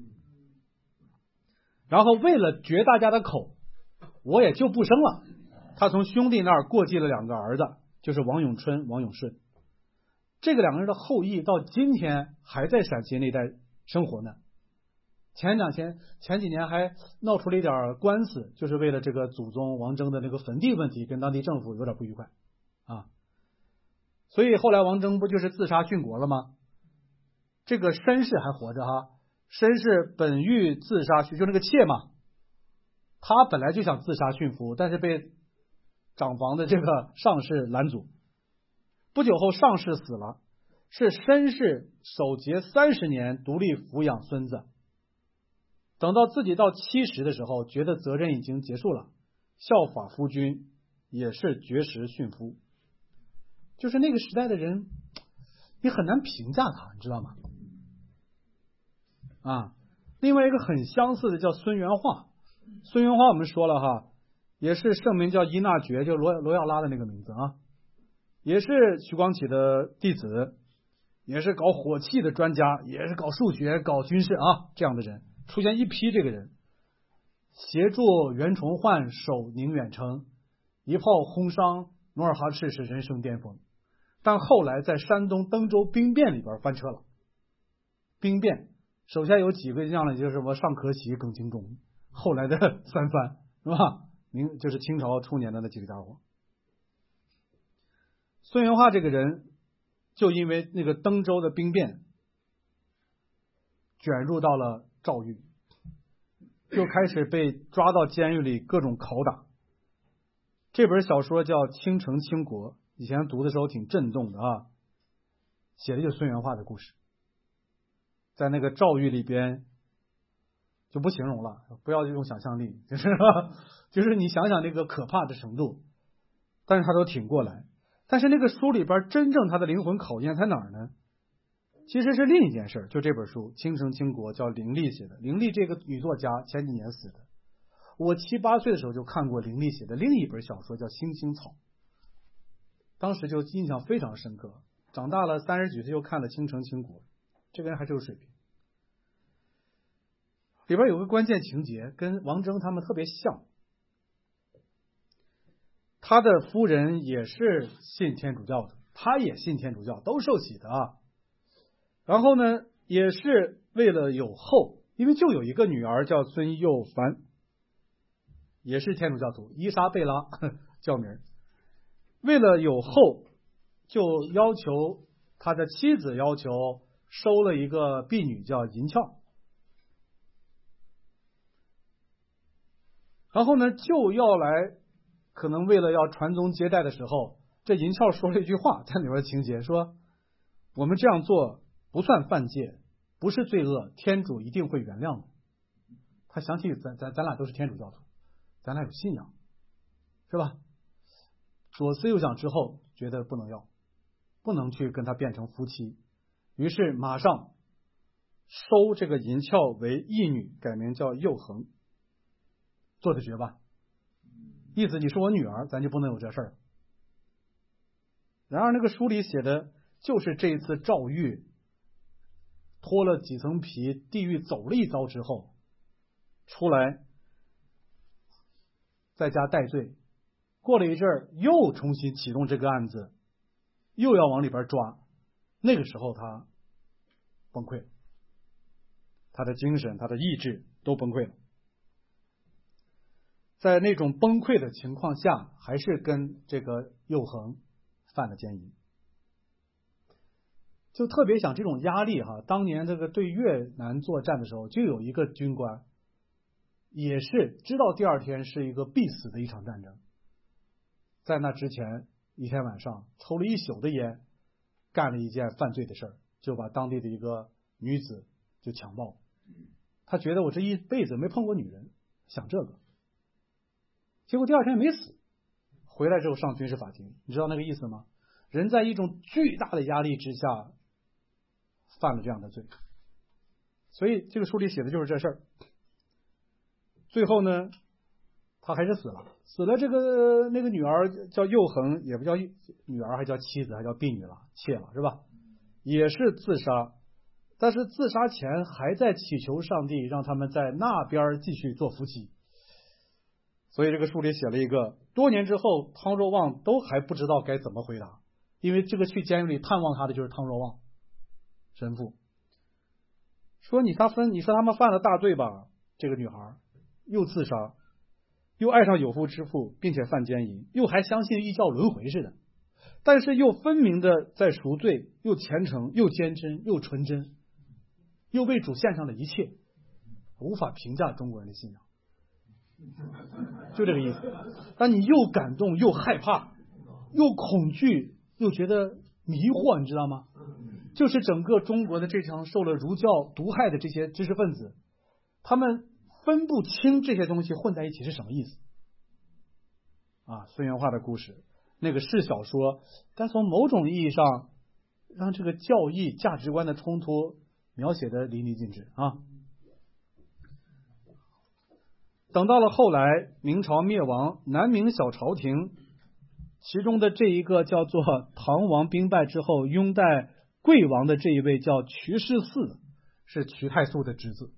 然后为了绝大家的口，我也就不生了。他从兄弟那儿过继了2个儿子，就是王永春、王永顺。这个2个人的后裔到今天还在陕西那带生活呢。前几年还闹出了一点官司，就是为了这个祖宗王征的那个坟地问题，跟当地政府有点不愉快啊。所以后来王征不就是自杀殉国了吗？这个申氏还活着申氏本欲自杀，就那个妾嘛，他本来就想自杀殉夫，但是被长房的这个尚氏拦阻。不久后尚氏死了， 是申氏守节30年，独立抚养孙子。等到自己到70的时候，觉得责任已经结束了，效法夫君，也是绝食殉夫。就是那个时代的人，你很难评价他，你知道吗？另外一个很相似的叫孙元化。孙元化我们说了哈，也是圣名叫伊纳爵，就罗耀拉的那个名字啊，也是徐光启的弟子，也是搞火器的专家，也是搞数学、搞军事啊，这样的人出现一批。这个人协助袁崇焕守宁远城，一炮轰伤努尔哈赤，是人生巅峰。但后来在山东登州兵变里边翻车了。兵变手下有几个这样的，就是什么尚可喜、耿精忠，后来的三藩，是吧？就是清朝初年的那几个家伙。孙元化这个人就因为那个登州的兵变卷入到了诏狱，就开始被抓到监狱里各种拷打。这本小说叫《倾城倾国》，以前读的时候挺震动的啊，写的就是孙元化的故事。在那个诏狱里边就不形容了，不要用想象力，就是你想想这个可怕的程度，但是他都挺过来。但是那个书里边真正他的灵魂考验在哪儿呢？其实是另一件事，就这本书《倾城倾国》叫凌厉写的。凌厉这个女作家前几年死的，我7、8岁的时候就看过凌厉写的另一本小说叫《星星草》，当时就印象非常深刻。长大了30几岁又看了《倾城倾国》，这个人还是有水平。里边有个关键情节跟王征他们特别像，他的夫人也是信天主教的，他也信天主教，都受洗的啊。然后呢，也是为了有后，因为就有一个女儿叫孙幼凡，也是天主教徒，伊莎贝拉教名。为了有后，就要求他的妻子要求收了一个婢女叫银翘。然后呢，就要来，可能为了要传宗接代的时候，这银翘说了一句话，在里边的情节说：“我们这样做不算犯戒，不是罪恶，天主一定会原谅的。”他想起咱俩都是天主教徒，咱俩有信仰，是吧？左思右想之后，觉得不能要，不能去跟他变成夫妻，于是马上收这个银翘为义女，改名叫幼恒。做的绝吧，意思你是我女儿，咱就不能有这事儿。然而那个书里写的就是这一次诏狱脱了几层皮，地狱走了一遭之后出来，在家戴罪，过了一阵儿又重新启动这个案子，又要往里边抓。那个时候他崩溃了，他的精神他的意志都崩溃了。在那种崩溃的情况下，还是跟这个幼恒犯了奸淫。就特别想这种压力哈，当年这个对越南作战的时候，就有一个军官也是知道第二天是一个必死的一场战争，在那之前一天晚上抽了一宿的烟，干了一件犯罪的事儿，就把当地的一个女子就强暴。他觉得我这一辈子没碰过女人，想这个。结果第二天没死，回来之后上军事法庭，你知道那个意思吗？人在一种巨大的压力之下犯了这样的罪，所以这个书里写的就是这事儿。最后呢，他还是死了。死了，这个那个女儿叫幼恒，也不叫女儿，还叫妻子，还叫婢女了，妾了，是吧？也是自杀，但是自杀前还在祈求上帝让他们在那边继续做夫妻。所以这个书里写了一个，多年之后汤若望都还不知道该怎么回答，因为这个去监狱里探望他的就是汤若望神父，说你说他们犯了大罪吧，这个女孩又自杀，又爱上有妇之夫，并且犯奸淫，又还相信异教轮回似的，但是又分明的在赎罪，又虔诚又坚贞又纯真，又为主献上了一切，无法评价中国人的信仰，就这个意思。但你又感动又害怕又恐惧又觉得迷惑，你知道吗？ 就是整个中国的这场受了儒教毒害的这些知识分子，他们分不清这些东西混在一起是什么意思啊。孙元化的故事，那个是小说，但从某种意义上让这个教义价值观的冲突描写的淋漓尽致啊。等到了后来明朝灭亡，南明小朝廷其中的这一个叫做唐王兵败之后拥戴贵王的这一位叫瞿世嗣，是瞿太素的侄子，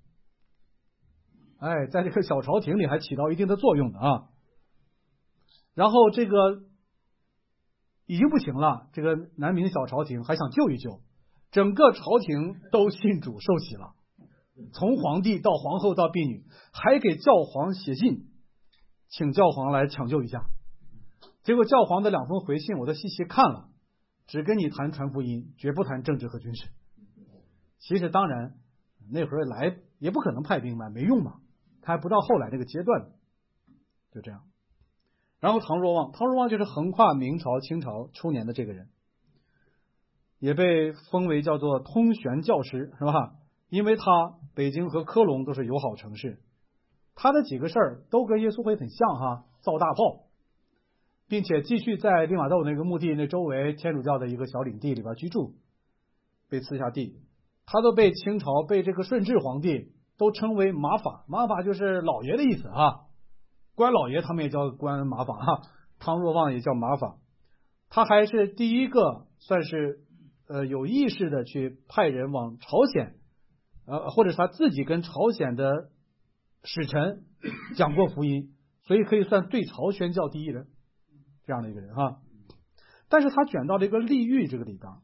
在这个小朝廷里还起到一定的作用的啊。然后这个已经不行了，这个南明小朝廷还想救一救，整个朝廷都信主受洗了，从皇帝到皇后到婢女，还给教皇写信请教皇来抢救一下。结果教皇的2封回信我都细细看了，只跟你谈传福音，绝不谈政治和军事。其实当然那会儿来也不可能派兵嘛，没用嘛，他还不到后来这个阶段，就这样。然后唐若望就是横跨明朝清朝初年的这个人，也被封为叫做通玄教师，是吧？因为他北京和科隆都是友好城市，他的几个事儿都跟耶稣会很像哈，造大炮，并且继续在利玛窦那个墓地那周围天主教的一个小领地里边居住，被赐下地，他都被清朝被这个顺治皇帝都称为马法，马法就是老爷的意思啊，关老爷他们也叫关马法哈，唐若望也叫马法。他还是第一个算是有意识的去派人往朝鲜或者他自己跟朝鲜的使臣讲过福音，所以可以算对朝宣教第一人这样的一个人哈。但是他卷到了一个利欲这个里边，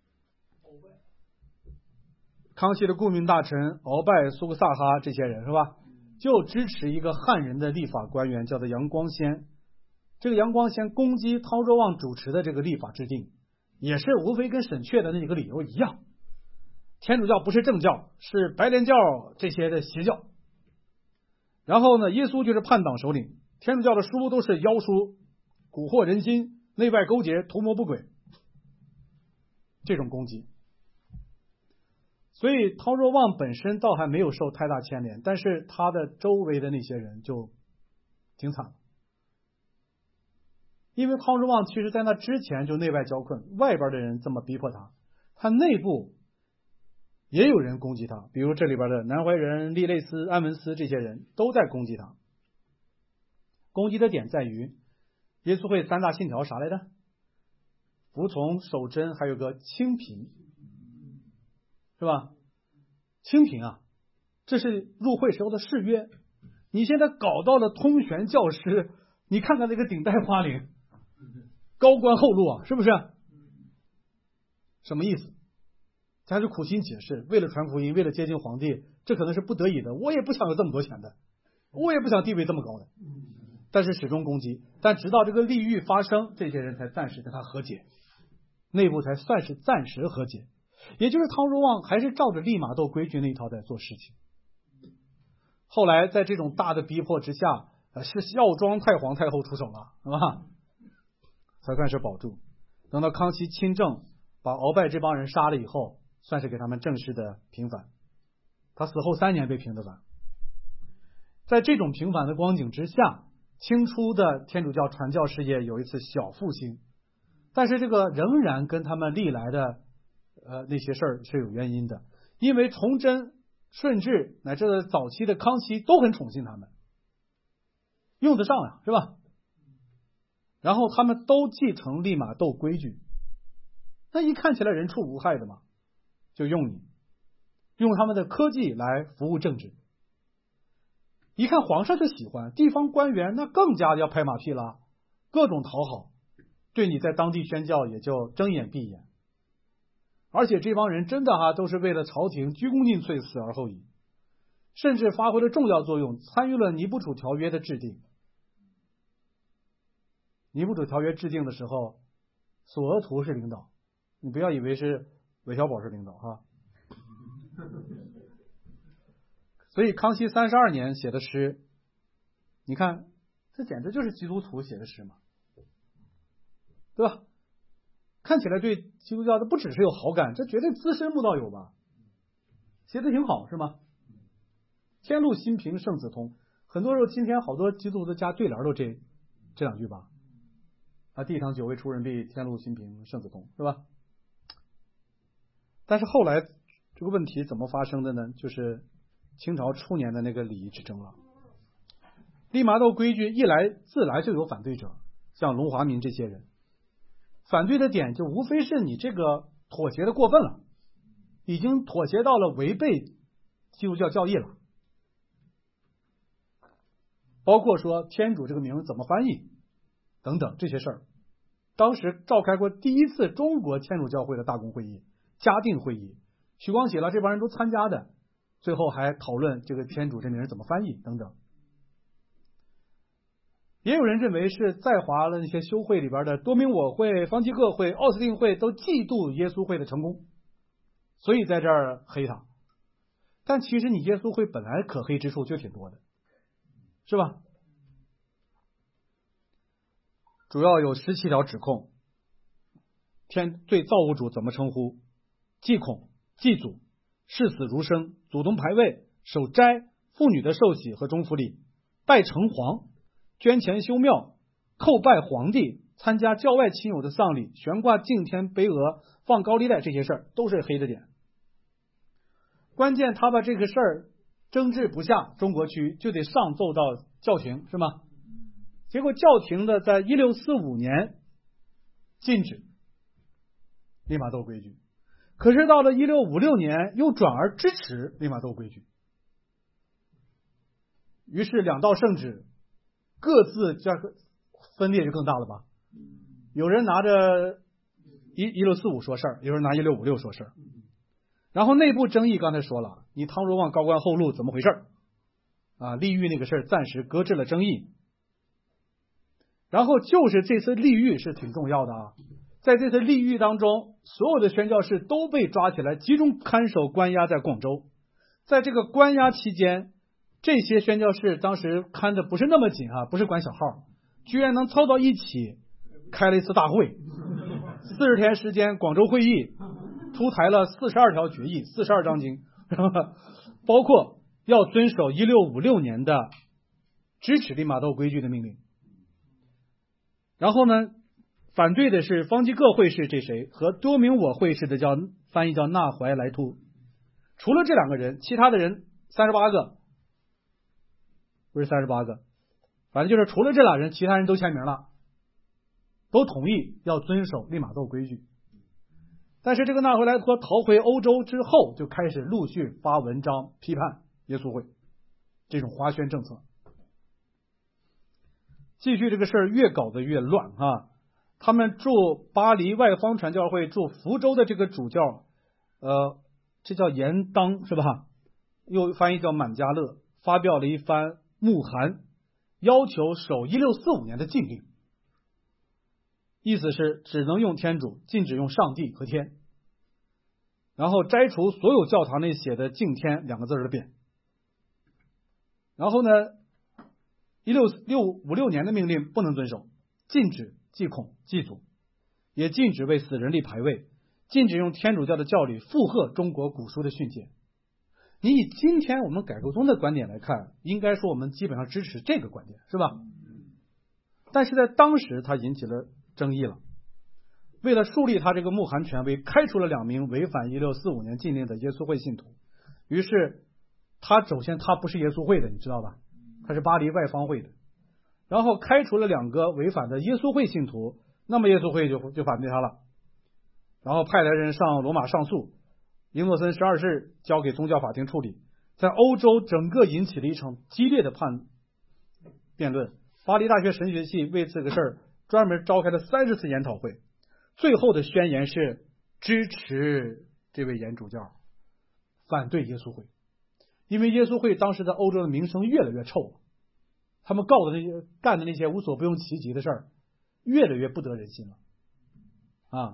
康熙的顾命大臣鳌拜、苏克萨哈这些人是吧，就支持一个汉人的立法官员叫做杨光先。这个杨光先攻击汤若望主持的这个立法制定，也是无非跟沈确的那几个理由一样，天主教不是正教，是白莲教这些的邪教。然后呢，耶稣就是叛党首领，天主教的书都是妖书，蛊惑人心，内外勾结，图谋不轨，这种攻击。所以汤若望本身倒还没有受太大牵连，但是他的周围的那些人就挺惨了。因为汤若望其实在那之前就内外交困，外边的人这么逼迫他，他内部也有人攻击他，比如这里边的南怀仁、利类斯、安文斯这些人都在攻击他。攻击的点在于耶稣会3大信条啥来着？服从、守贞，还有个清贫，是吧？清贫啊，这是入会时候的誓约。你现在搞到了通玄教师，你看看那个顶戴花翎，高官厚禄啊，是不是？什么意思？他就苦心解释，为了传福音，为了接近皇帝，这可能是不得已的，我也不想有这么多钱的，我也不想地位这么高的，但是始终攻击。但直到这个利欲发生，这些人才暂时跟他和解，内部才算是暂时和解。也就是汤若望还是照着利玛窦规矩那一套在做事情。后来在这种大的逼迫之下，是孝庄太皇太后出手了，是吧？才算是保住。等到康熙亲政，把鳌拜这帮人杀了以后，算是给他们正式的平反。他死后3年被平的反。在这种平反的光景之下，清初的天主教传教事业有一次小复兴，但是这个仍然跟他们历来的那些事儿是有原因的，因为崇祯、顺治乃至早期的康熙都很宠信他们，用得上呀，是吧？然后他们都继承利玛窦规矩，那一看起来人畜无害的嘛，就用你，用他们的科技来服务政治。一看皇上就喜欢，地方官员那更加要拍马屁了，各种讨好，对你在当地宣教也就睁眼闭眼。而且这帮人真的都是为了朝廷鞠躬尽瘁，死而后已，甚至发挥了重要作用，参与了尼布楚条约的制定。尼布楚条约制定的时候，索额图是领导，你不要以为是韦小宝是领导哈。所以康熙32年写的诗，你看这简直就是基督徒写的诗嘛，对吧？ 看起来对基督教的不只是有好感，这绝对资深慕道友吧，写的挺好是吗？天路新平圣子通，很多时候今天好多基督徒的家对联都这两句吧，地堂久未出人避，天路新平圣子通，是吧？但是后来这个问题怎么发生的呢？就是清朝初年的那个礼仪之争了。利玛窦规矩自来就有反对者，像龙华民这些人，反对的点就无非是你这个妥协的过分了，已经妥协到了违背基督教教义了。包括说天主这个名怎么翻译等等这些事儿。当时召开过第一次中国天主教会的大公会议，嘉定会议，许光启了这帮人都参加的，最后还讨论这个天主这名怎么翻译等等。也有人认为是在华的那些修会里边的多明我会、方济各会、奥斯定会都嫉妒耶稣会的成功，所以在这儿黑他。但其实你耶稣会本来可黑之处就挺多的，是吧？主要有17条指控，对造物主怎么称呼，祭孔、祭祖、视死如生、祖宗牌位、守斋、妇女的受洗和中福礼、拜城隍、捐钱修庙、叩拜皇帝、参加教外亲友的丧礼、悬挂敬天碑额、放高利贷，这些事儿都是黑的点。关键他把这个事儿争执不下，中国区就得上奏到教廷，是吗？结果教廷的在1645年禁止利玛窦规矩，可是到了1656年又转而支持利玛窦规矩，于是两道圣旨各自这分裂就更大了吧？有人拿着1645说事儿，有人拿1656说事儿，然后内部争议刚才说了，你汤若望高官厚禄怎么回事啊？利欲那个事儿暂时搁置了争议。然后就是这次利欲是挺重要的啊，在这次利欲当中，所有的宣教士都被抓起来，集中看守关押在广州。在这个关押期间，这些宣教士当时看的不是那么紧啊，不是管小号，居然能凑到一起开了一次大会，40天时间，广州会议出台了42条决议，42章经，包括要遵守1656年的支持利玛窦规矩的命令。然后呢，反对的是方济各会士这谁和多明我会士的翻译叫纳怀莱图。除了这两个人，其他的人38个，不是38个，反正就是除了这俩人，其他人都签名了，都同意要遵守利玛窦规矩。但是这个纳怀莱托逃回欧洲之后，就开始陆续发文章批判耶稣会这种华宣政策。继续这个事儿越搞得越乱啊！他们驻巴黎外方传教会驻福州的这个主教，这叫严当是吧？又翻译叫满加勒，发表了一番牧函，要求守1645年的禁令，意思是只能用天主，禁止用上帝和天，然后摘除所有教堂内写的敬天2个字的匾。然后呢1656年的命令不能遵守，禁止祭孔祭祖，也禁止为死人立牌位，禁止用天主教的教理附和中国古书的训诫。你以今天我们改革宗的观点来看，应该说我们基本上支持这个观点，是吧？但是在当时他引起了争议了，为了树立他这个牧函权威，开除了2名违反1645年禁令的耶稣会信徒。于是首先他不是耶稣会的，你知道吧？他是巴黎外方会的，然后开除了2个违反的耶稣会信徒，那么耶稣会就反对他了，然后派来人上罗马上诉，英诺森12世交给宗教法庭处理，在欧洲整个引起了一场激烈的辩论。巴黎大学神学系为这个事儿专门召开了30次研讨会，最后的宣言是支持这位严主教，反对耶稣会。因为耶稣会当时在欧洲的名声越来越臭了，他们干的那些无所不用其极的事儿，越来越不得人心了啊。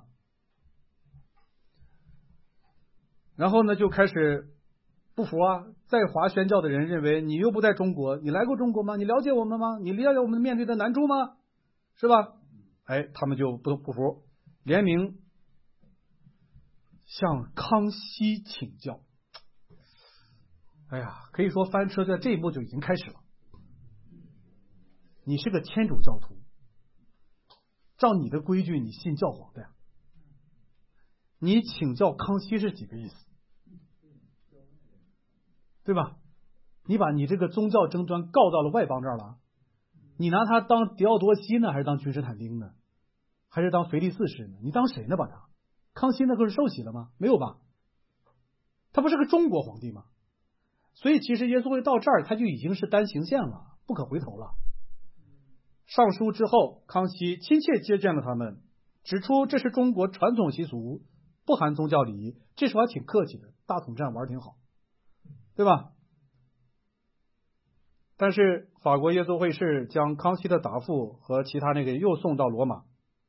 然后呢，就开始不服啊，在华宣教的人认为，你又不在中国，你来过中国吗？你了解我们吗？你了解我们面对的难处吗？是吧？他们就不服， 联名向康熙请教。哎呀，可以说翻车在这一步就已经开始了。你是个天主教徒，照你的规矩，你信教皇的呀。你请教康熙是几个意思？对吧？你把你这个宗教争端告到了外邦这儿了，你拿他当狄奥多西呢，还是当君士坦丁呢，还是当腓力四世呢？你当谁呢？把他康熙那可是受洗了吗？没有吧？他不是个中国皇帝吗？所以其实耶稣会到这儿，他就已经是单行线了，不可回头了。上书之后，康熙亲切接见了他们，指出这是中国传统习俗，不含宗教礼仪。这时候还挺客气的，大统战玩挺好，对吧？但是法国耶稣会士将康熙的答复和其他那个又送到罗马，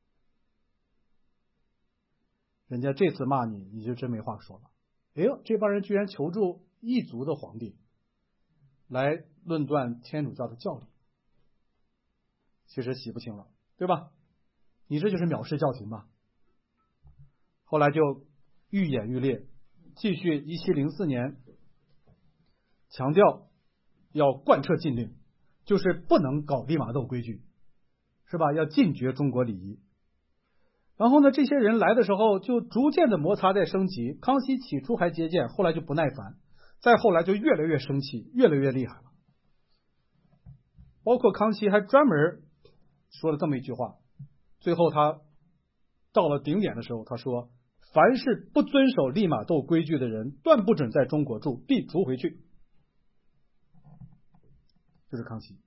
人家这次骂你，你就真没话说了。哎呦，这帮人居然求助异族的皇帝来论断天主教的教理，其实洗不清了，对吧？你这就是藐视教廷嘛。后来就愈演愈烈，继续1704年强调要贯彻禁令，就是不能搞利玛窦规矩，是吧？要禁绝中国礼仪。然后呢，这些人来的时候就逐渐的摩擦在升级。康熙起初还接见，后来就不耐烦，再后来就越来越生气，越来越厉害了。包括康熙还专门说了这么一句话，最后他到了顶点的时候，他说：凡是不遵守利玛窦规矩的人，断不准在中国住，必逐回去。就是康熙。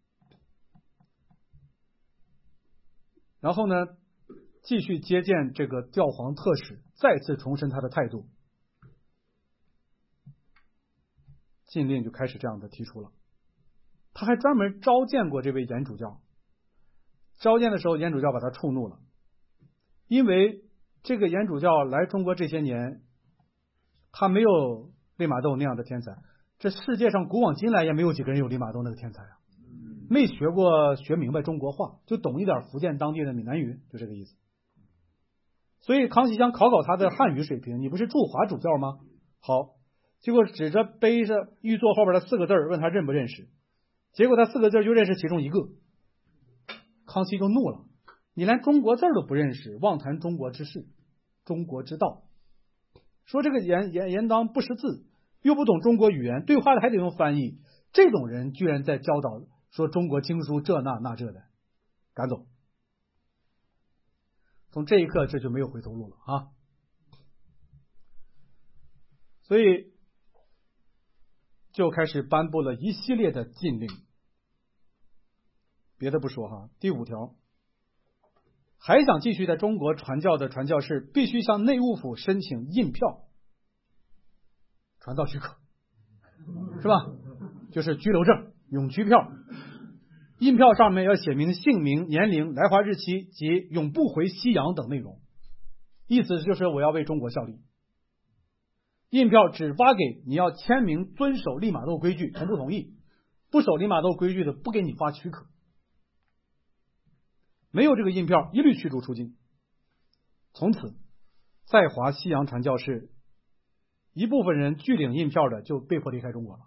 然后呢，继续接见这个教皇特使，再次重申他的态度，禁令就开始这样的提出了。他还专门召见过这位严主教，召见的时候严主教把他触怒了，因为这个严主教来中国这些年，他没有利玛窦那样的天才，这世界上古往今来也没有几个人有利玛窦那个天才啊，没学明白中国话，就懂一点福建当地的闽南语，就这个意思。所以康熙想考考他的汉语水平，你不是驻华主教吗？好，结果指着碑上玉座后边的4个字问他认不认识，结果他4个字就认识其中一个，康熙就怒了，你连中国字都不认识，妄谈中国之事，中国之道，说这个严当不识字，又不懂中国语言，对话的还得用翻译，这种人居然在教导说中国经书这那这的，赶走。从这一刻这就没有回头路了啊！所以就开始颁布了一系列的禁令。别的不说哈，第5条，还想继续在中国传教的传教士必须向内务府申请印票，传道许可，是吧？就是居留证、永居票。印票上面要写明姓名、年龄、来华日期及永不回西洋等内容，意思就是我要为中国效力。印票只发给你要签名遵守利玛窦规矩，同不同意？不守利玛窦规矩的不给你发许可。没有这个印票，一律驱逐出境。从此，在华西洋传教士一部分人拒领印票的就被迫离开中国了，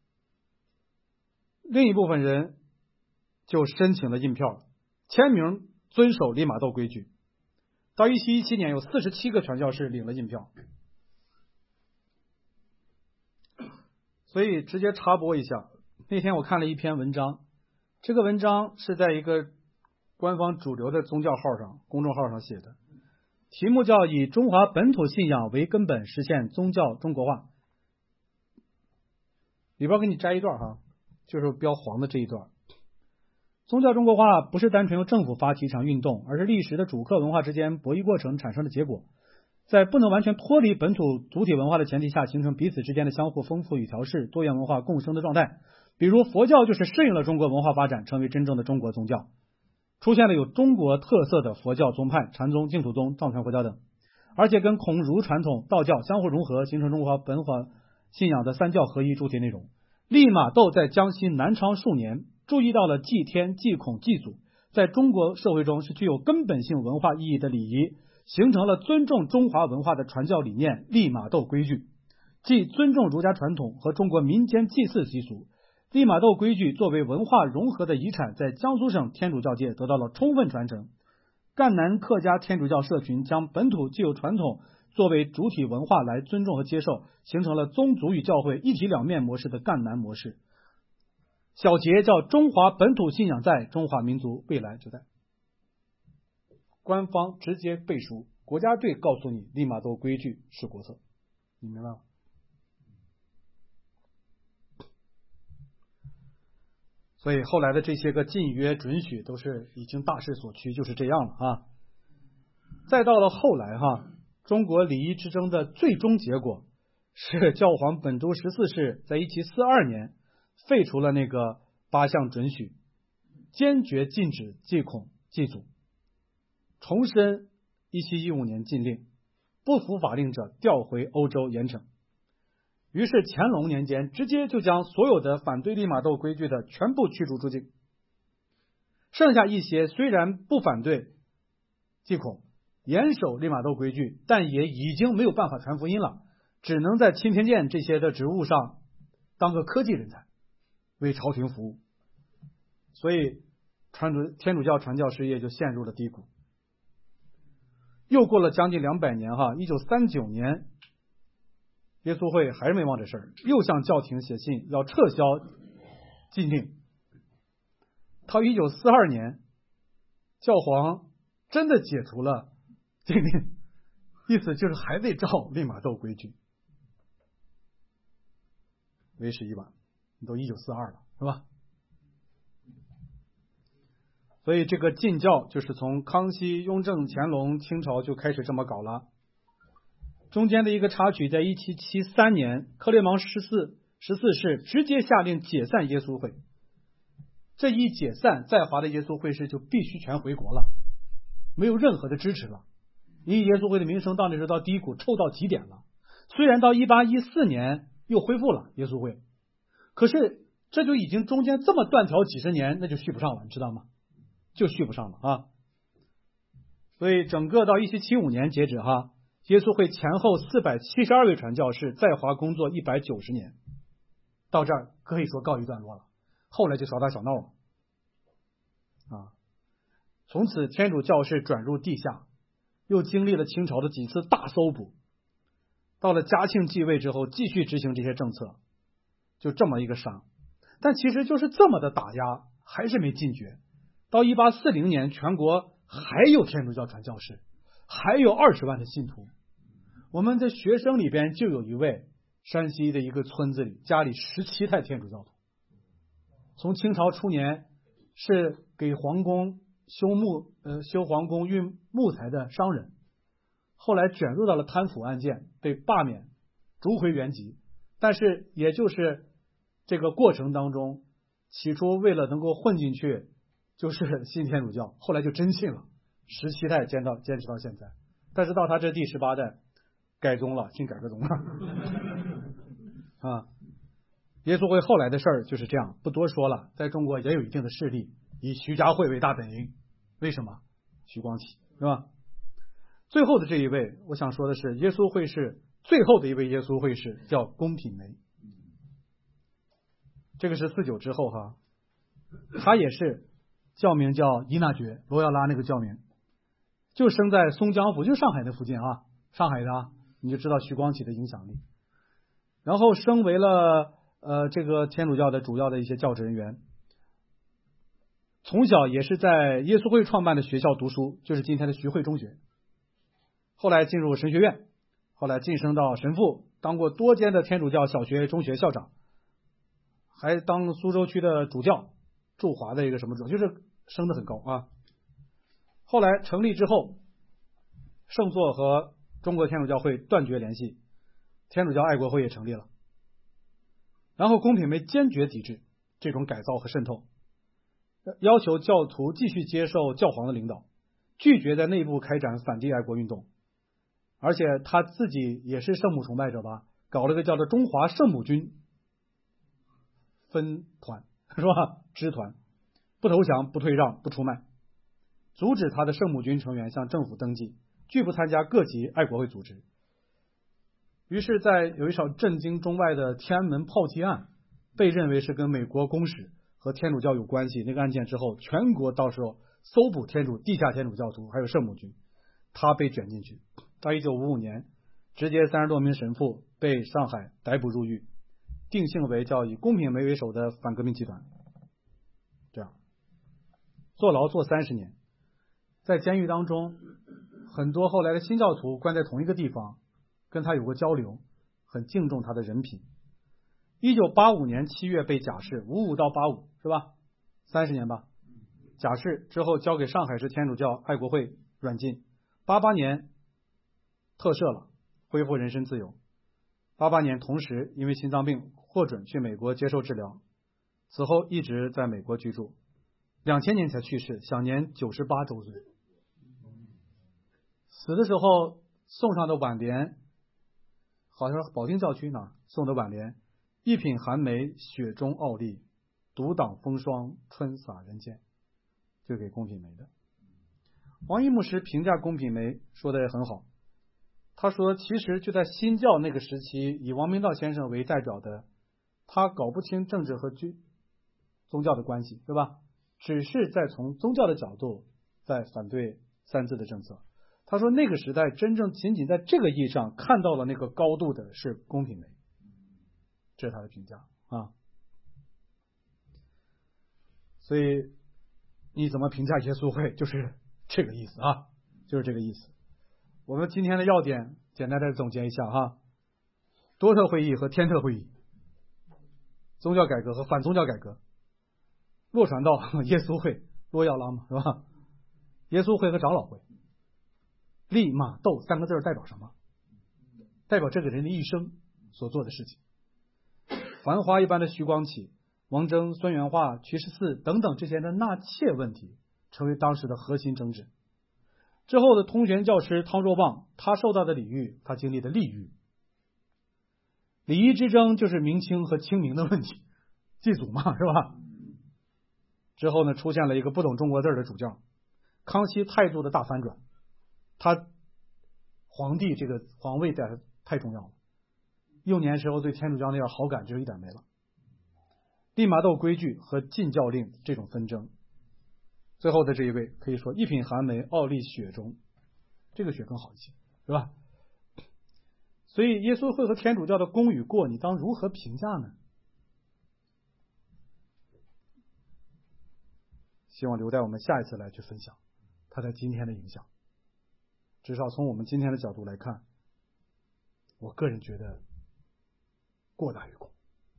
另一部分人就申请了印票，签名遵守利玛窦规矩。到1717年，有47个传教士领了印票。所以直接插播一下，那天我看了一篇文章，这个文章是在一个官方主流的宗教号上、公众号上写的，题目叫以中华本土信仰为根本实现宗教中国化。里边给你摘一段哈，就是标黄的这一段。宗教中国化不是单纯由政府发起一场运动，而是历史的主客文化之间博弈过程产生的结果，在不能完全脱离本土主体文化的前提下，形成彼此之间的相互丰富与调试、多元文化共生的状态。比如佛教就是适应了中国文化发展，成为真正的中国宗教，出现了有中国特色的佛教宗派，禅宗、净土宗、藏传佛教等，而且跟孔儒传统道教相互融合，形成中华本华信仰的三教合一主体内容。利玛窦在江西南昌数年，注意到了祭天、祭孔、祭祖在中国社会中是具有根本性文化意义的礼仪， 形成了尊重中华文化的传教理念利玛窦规矩，即尊重儒家传统和中国民间祭祀习俗。利玛窦规矩作为文化融合的遗产，在江苏省天主教界得到了充分传承。赣南客家天主教社群将本土既有传统作为主体文化来尊重和接受，形成了宗族与教会一体两面模式的赣南模式。小节叫中华本土信仰在，中华民族未来就在。官方直接背书，国家队告诉你利玛窦规矩是国策，你明白吗？所以后来的这些个禁约准许都是已经大势所趋，就是这样了啊。再到了后来中国礼仪之争的最终结果是教皇本笃14世在1742年废除了那个8项准许，坚决禁止祭孔祭祖，重申1715年禁令，不服法令者调回欧洲严惩。于是乾隆年间直接就将所有的反对利玛窦规矩的全部驱逐出境，剩下一些虽然不反对祭孔，严守利玛窦规矩，但也已经没有办法传福音了，只能在钦天监这些的职务上当个科技人才，为朝廷服务。所以天主教传教事业就陷入了低谷。又过了将近200年1939年，耶稣会还是没忘这事儿，又向教廷写信要撤销禁令。到1942年，教皇真的解除了禁令，意思就是还得照利玛窦规矩。为时已晚，都1942了，是吧？所以这个禁教就是从康熙、雍正、乾隆、清朝就开始这么搞了。中间的一个插曲，在1773年，克勒芒14世直接下令解散耶稣会。这一解散，在华的耶稣会士就必须全回国了，没有任何的支持了。因为耶稣会的名声到那时候到低谷，臭到极点了。虽然到1814年又恢复了耶稣会，可是这就已经中间这么断条几十年，那就续不上了，你知道吗？就续不上了啊。所以整个到1775年截止耶稣会前后472位传教士在华工作190年，到这儿可以说告一段落了。后来就小打小闹了从此天主教士转入地下，又经历了清朝的几次大搜捕，到了嘉庆继位之后继续执行这些政策，就这么一个伤。但其实就是这么的打压还是没禁绝。到1840年，全国还有天主教传教士，还有20万的信徒。我们的学生里边就有一位山西的一个村子里，家里17代天主教徒。从清朝初年是给皇宫修皇宫运木材的商人，后来卷入到了贪腐案件，被罢免，逐回原籍。但是也就是这个过程当中，起初为了能够混进去，就是信天主教，后来就真信了，17代坚持到现在。但是到他这第18代改宗了，信改革宗了耶稣会后来的事儿就是这样，不多说了。在中国也有一定的势力，以徐家汇为大本营。为什么？徐光启，是吧？最后的这一位，我想说的是，耶稣会士最后的一位耶稣会士叫龚品梅，这个是49之后他也是教名叫伊纳爵，罗耀拉那个教名，就生在松江府，就上海的附近上海的你就知道徐光启的影响力。然后升为了这个天主教的主要的一些教职人员，从小也是在耶稣会创办的学校读书，就是今天的徐汇中学。后来进入神学院，后来晋升到神父，当过多间的天主教小学、中学校长，还当苏州区的主教，驻华的一个什么主，就是升得很高后来成立之后，圣座和中国天主教会断绝联系，天主教爱国会也成立了。然后龚品梅坚决抵制这种改造和渗透，要求教徒继续接受教皇的领导，拒绝在内部开展反帝爱国运动。而且他自己也是圣母崇拜者吧，搞了个叫做中华圣母军分团，是吧？支团，不投降，不退让，不出卖，阻止他的圣母军成员向政府登记， 拒不参加各级爱国会组织。于是，在有一场震惊中外的天安门炮击案，被认为是跟美国公使和天主教有关系那个案件之后，全国到时候搜捕地下天主教徒还有圣母军，他被卷进去。到1955年，直接30多名神父被上海逮捕入狱，定性为叫以龚品梅为首的反革命集团。这样坐牢坐30年，在监狱当中，很多后来的新教徒关在同一个地方，跟他有过交流，很敬重他的人品。1985年7月被假释，55到85是吧？30年吧。假释之后交给上海市天主教爱国会软禁，88年特赦了，恢复人身自由。88年同时因为心脏病获准去美国接受治疗，此后一直在美国居住，2000年才去世，享年98周岁。死的时候送上的挽联，好像是保定教区哪送的挽联：一品寒梅雪中傲立，独挡风霜春洒人间，就给龚品梅的。王一牧师评价龚品梅说的也很好，他说其实就在新教那个时期，以王明道先生为代表的，他搞不清政治和宗教的关系，对吧？只是在从宗教的角度在反对三自的政策。他说那个时代真正仅仅在这个意义上看到了那个高度的是龚品梅，这是他的评价啊。所以你怎么评价耶稣会，就是这个意思啊，就是这个意思。我们今天的要点简单的总结一下哈：多特会议和天特会议，宗教改革和反宗教改革，洛传道、耶稣会、洛耀拉嘛，是吧？耶稣会和长老会，利玛窦3个字代表什么？代表这个人的一生所做的事情。繁华一般的徐光启、王征、孙元化、瞿十四等等这些的纳妾问题，成为当时的核心争执。之后的通玄教师汤若望，他受到的礼遇，他经历的利遇。礼仪之争就是明清和清明的问题，祭祖嘛，是吧？之后呢，出现了一个不懂中国字的主教，康熙态度的大反转，他皇帝这个皇位太重要了，幼年时候对天主教那点好感就一点没了。利玛窦规矩和禁教令这种纷争，最后的这一位可以说一品寒梅傲立雪中，这个雪更好一些，是吧？所以耶稣会和天主教的功与过，你当如何评价呢？希望留待我们下一次来去分享它在今天的影响。至少从我们今天的角度来看，我个人觉得过大于过。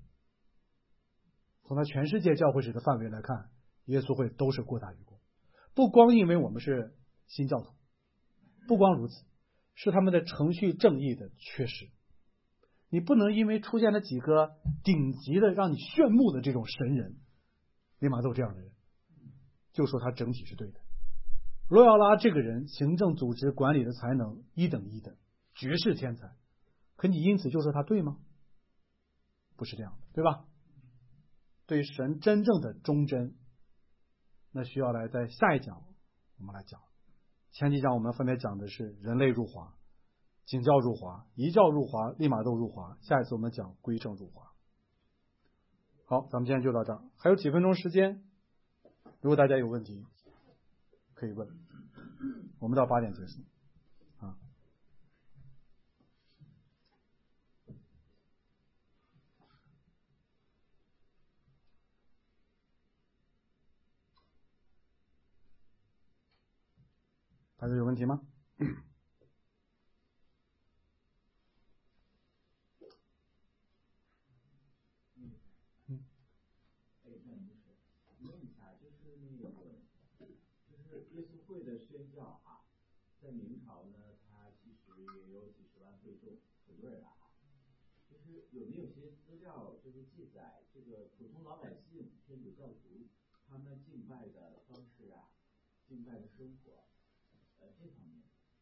从它全世界教会史的范围来看，耶稣会都是过大于过。不光因为我们是新教徒，不光如此，是他们的程序正义的缺失。你不能因为出现了几个顶级的让你炫目的这种神人，利玛窦这样的人，就说他整体是对的。罗耀拉这个人行政组织管理的才能一等一的绝世天才，可你因此就说他对吗？不是这样的，对吧？对神真正的忠贞，那需要来在下一讲我们来讲。前几讲我们分别讲的是人类入华、景教入华、遗教入华、利玛窦入华，下一次我们讲归正入华。好，咱们今天就到这儿，还有几分钟时间，如果大家有问题可以问，我们到8点结束啊。大家有问题吗？ 耶稣会的宣教啊，在明朝呢，它其实也有几十万会众了啊。就是有没有些资料，就是记载这个普通老百姓、天主教徒他们敬拜的方式啊，敬拜的生活，这方面？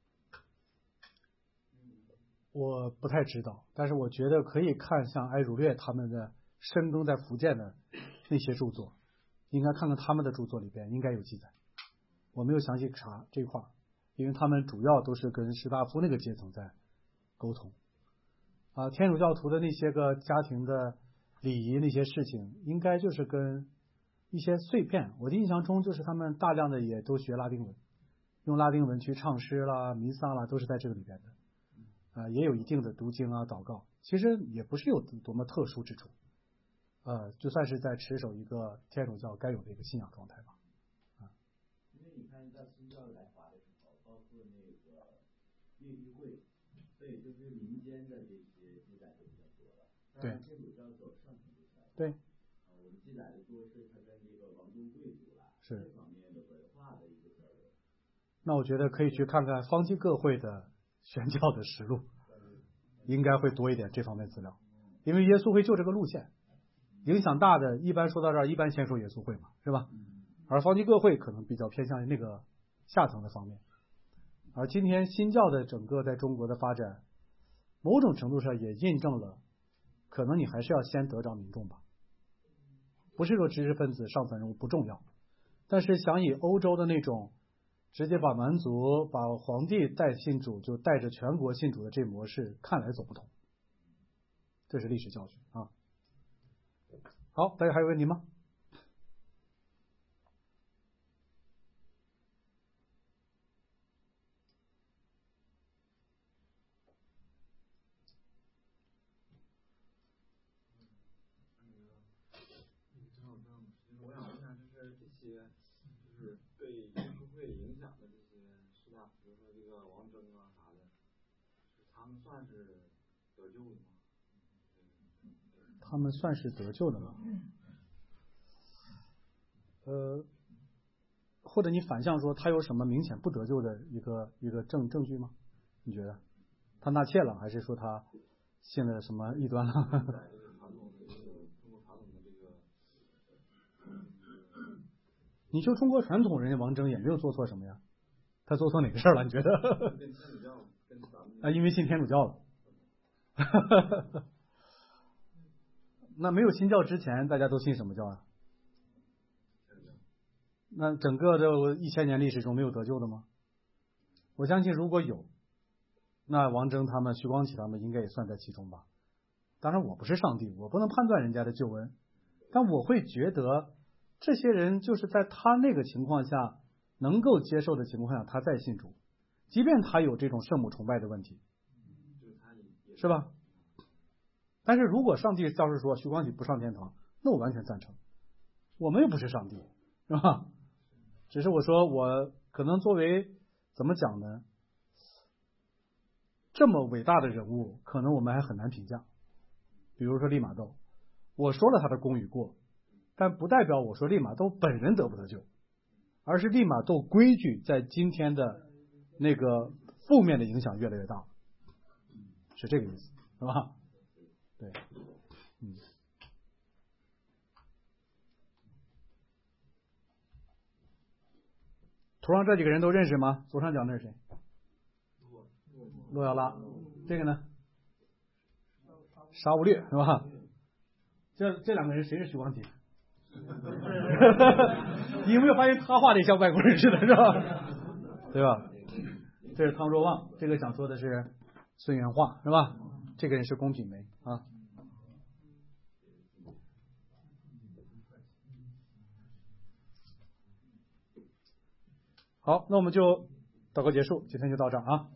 我不太知道，但是我觉得可以看像艾儒略他们的深耕在福建的那些著作，应该看看他们的著作里边应该有记载。我没有详细查这一块， 因为他们主要都是跟士大夫那个阶层在沟通。天主教徒的那些个家庭的礼仪那些事情，应该就是跟一些碎片。我的印象中就是他们大量的也都学拉丁文，用拉丁文去唱诗啦、弥撒啦，都是在这个里边的。也有一定的读经啊、祷告，其实也不是有多么特殊之处。就算是在持守一个天主教该有的一个信仰状态吧。 因为你看到新教来华的时候，包括那个越狱会，所以就是民间的这些记载都比较多了。 对。 天主教走上层路线。 对。 我们记载的多是他跟这个王宗贵族啦是这方面的文化的一个交流。 那我觉得可以去看看方济各会的宣教的实录，应该会多一点这方面资料，因为耶稣会就这个路线。影响大的，一般说到这儿，一般先说耶稣会嘛，是吧？而方济各会可能比较偏向于那个下层的方面。而今天新教的整个在中国的发展，某种程度上也印证了，可能你还是要先得着民众吧。不是说知识分子上层人物不重要，但是想以欧洲的那种直接把蛮族、把皇帝带信主，就带着全国信主的这模式，看来走不通。这是历史教训啊。好，大家还有问题吗？ 我想问一下，就是这些，就是对耶稣会影响的这些士大夫，比如说这个王征啊啥的，他们算是得救的吗？ 他们算是得救的吗？或者你反向说，他有什么明显不得救的一个证据吗？你觉得他纳妾了，还是说他信了什么异端了？你就中国传统，人家王征也没有做错什么呀，他做错哪个事儿了？你觉得？因为信天主教了。那没有新教之前，大家都信什么教啊？那整个这1000年历史中没有得救的吗？我相信如果有，那王征他们、徐光启他们应该也算在其中吧。当然我不是上帝，我不能判断人家的救恩，但我会觉得这些人就是在他那个情况下能够接受的情况下，他再信主，即便他有这种圣母崇拜的问题，是吧？但是如果上帝要是说徐光启不上天堂，那我完全赞成。我们又不是上帝，是吧？只是我说我可能作为怎么讲呢？这么伟大的人物，可能我们还很难评价。比如说利玛窦，我说了他的功与过，但不代表我说利玛窦本人得不得救，而是利玛窦规矩在今天的那个负面的影响越来越大，是这个意思，是吧？对，图上这几个人都认识吗？左上角那是谁？洛要拉。这个呢？沙勿略，是吧？这两个人谁是徐光启？你有没有发现他画的像外国人似的，是吧？对吧？这是汤若望，这个想说的是孙元化，是吧？这个人是龚品梅啊。好，那我们就祷告结束，今天就到这儿啊。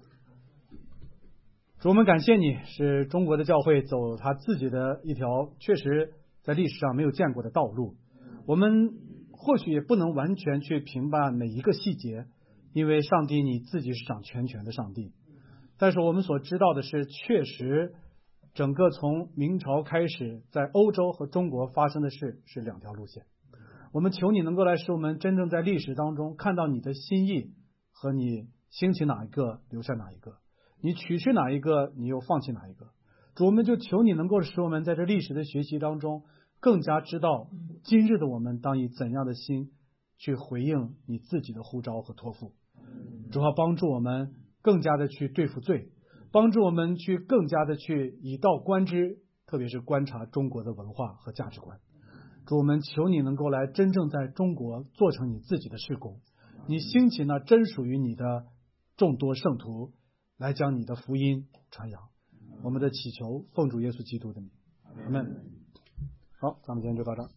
主，我们感谢你，使中国的教会走他自己的一条确实在历史上没有见过的道路。我们或许也不能完全去评判每一个细节，因为上帝你自己是掌全权的上帝。但是我们所知道的是，确实整个从明朝开始，在欧洲和中国发生的事是两条路线。我们求你能够来使我们真正在历史当中看到你的心意和你兴起哪一个留下哪一个，你取去哪一个你又放弃哪一个。主，我们就求你能够使我们在这历史的学习当中更加知道今日的我们当以怎样的心去回应你自己的呼召和托付。主要帮助我们更加的去对付罪，帮助我们去更加的去以道观之，特别是观察中国的文化和价值观。主，我们求你能够来真正在中国做成你自己的事工， 你兴起那真属于你的众多圣徒，来将你的福音传扬。我们的祈求奉主耶稣基督的名，阿们。好，咱们今天就到这儿。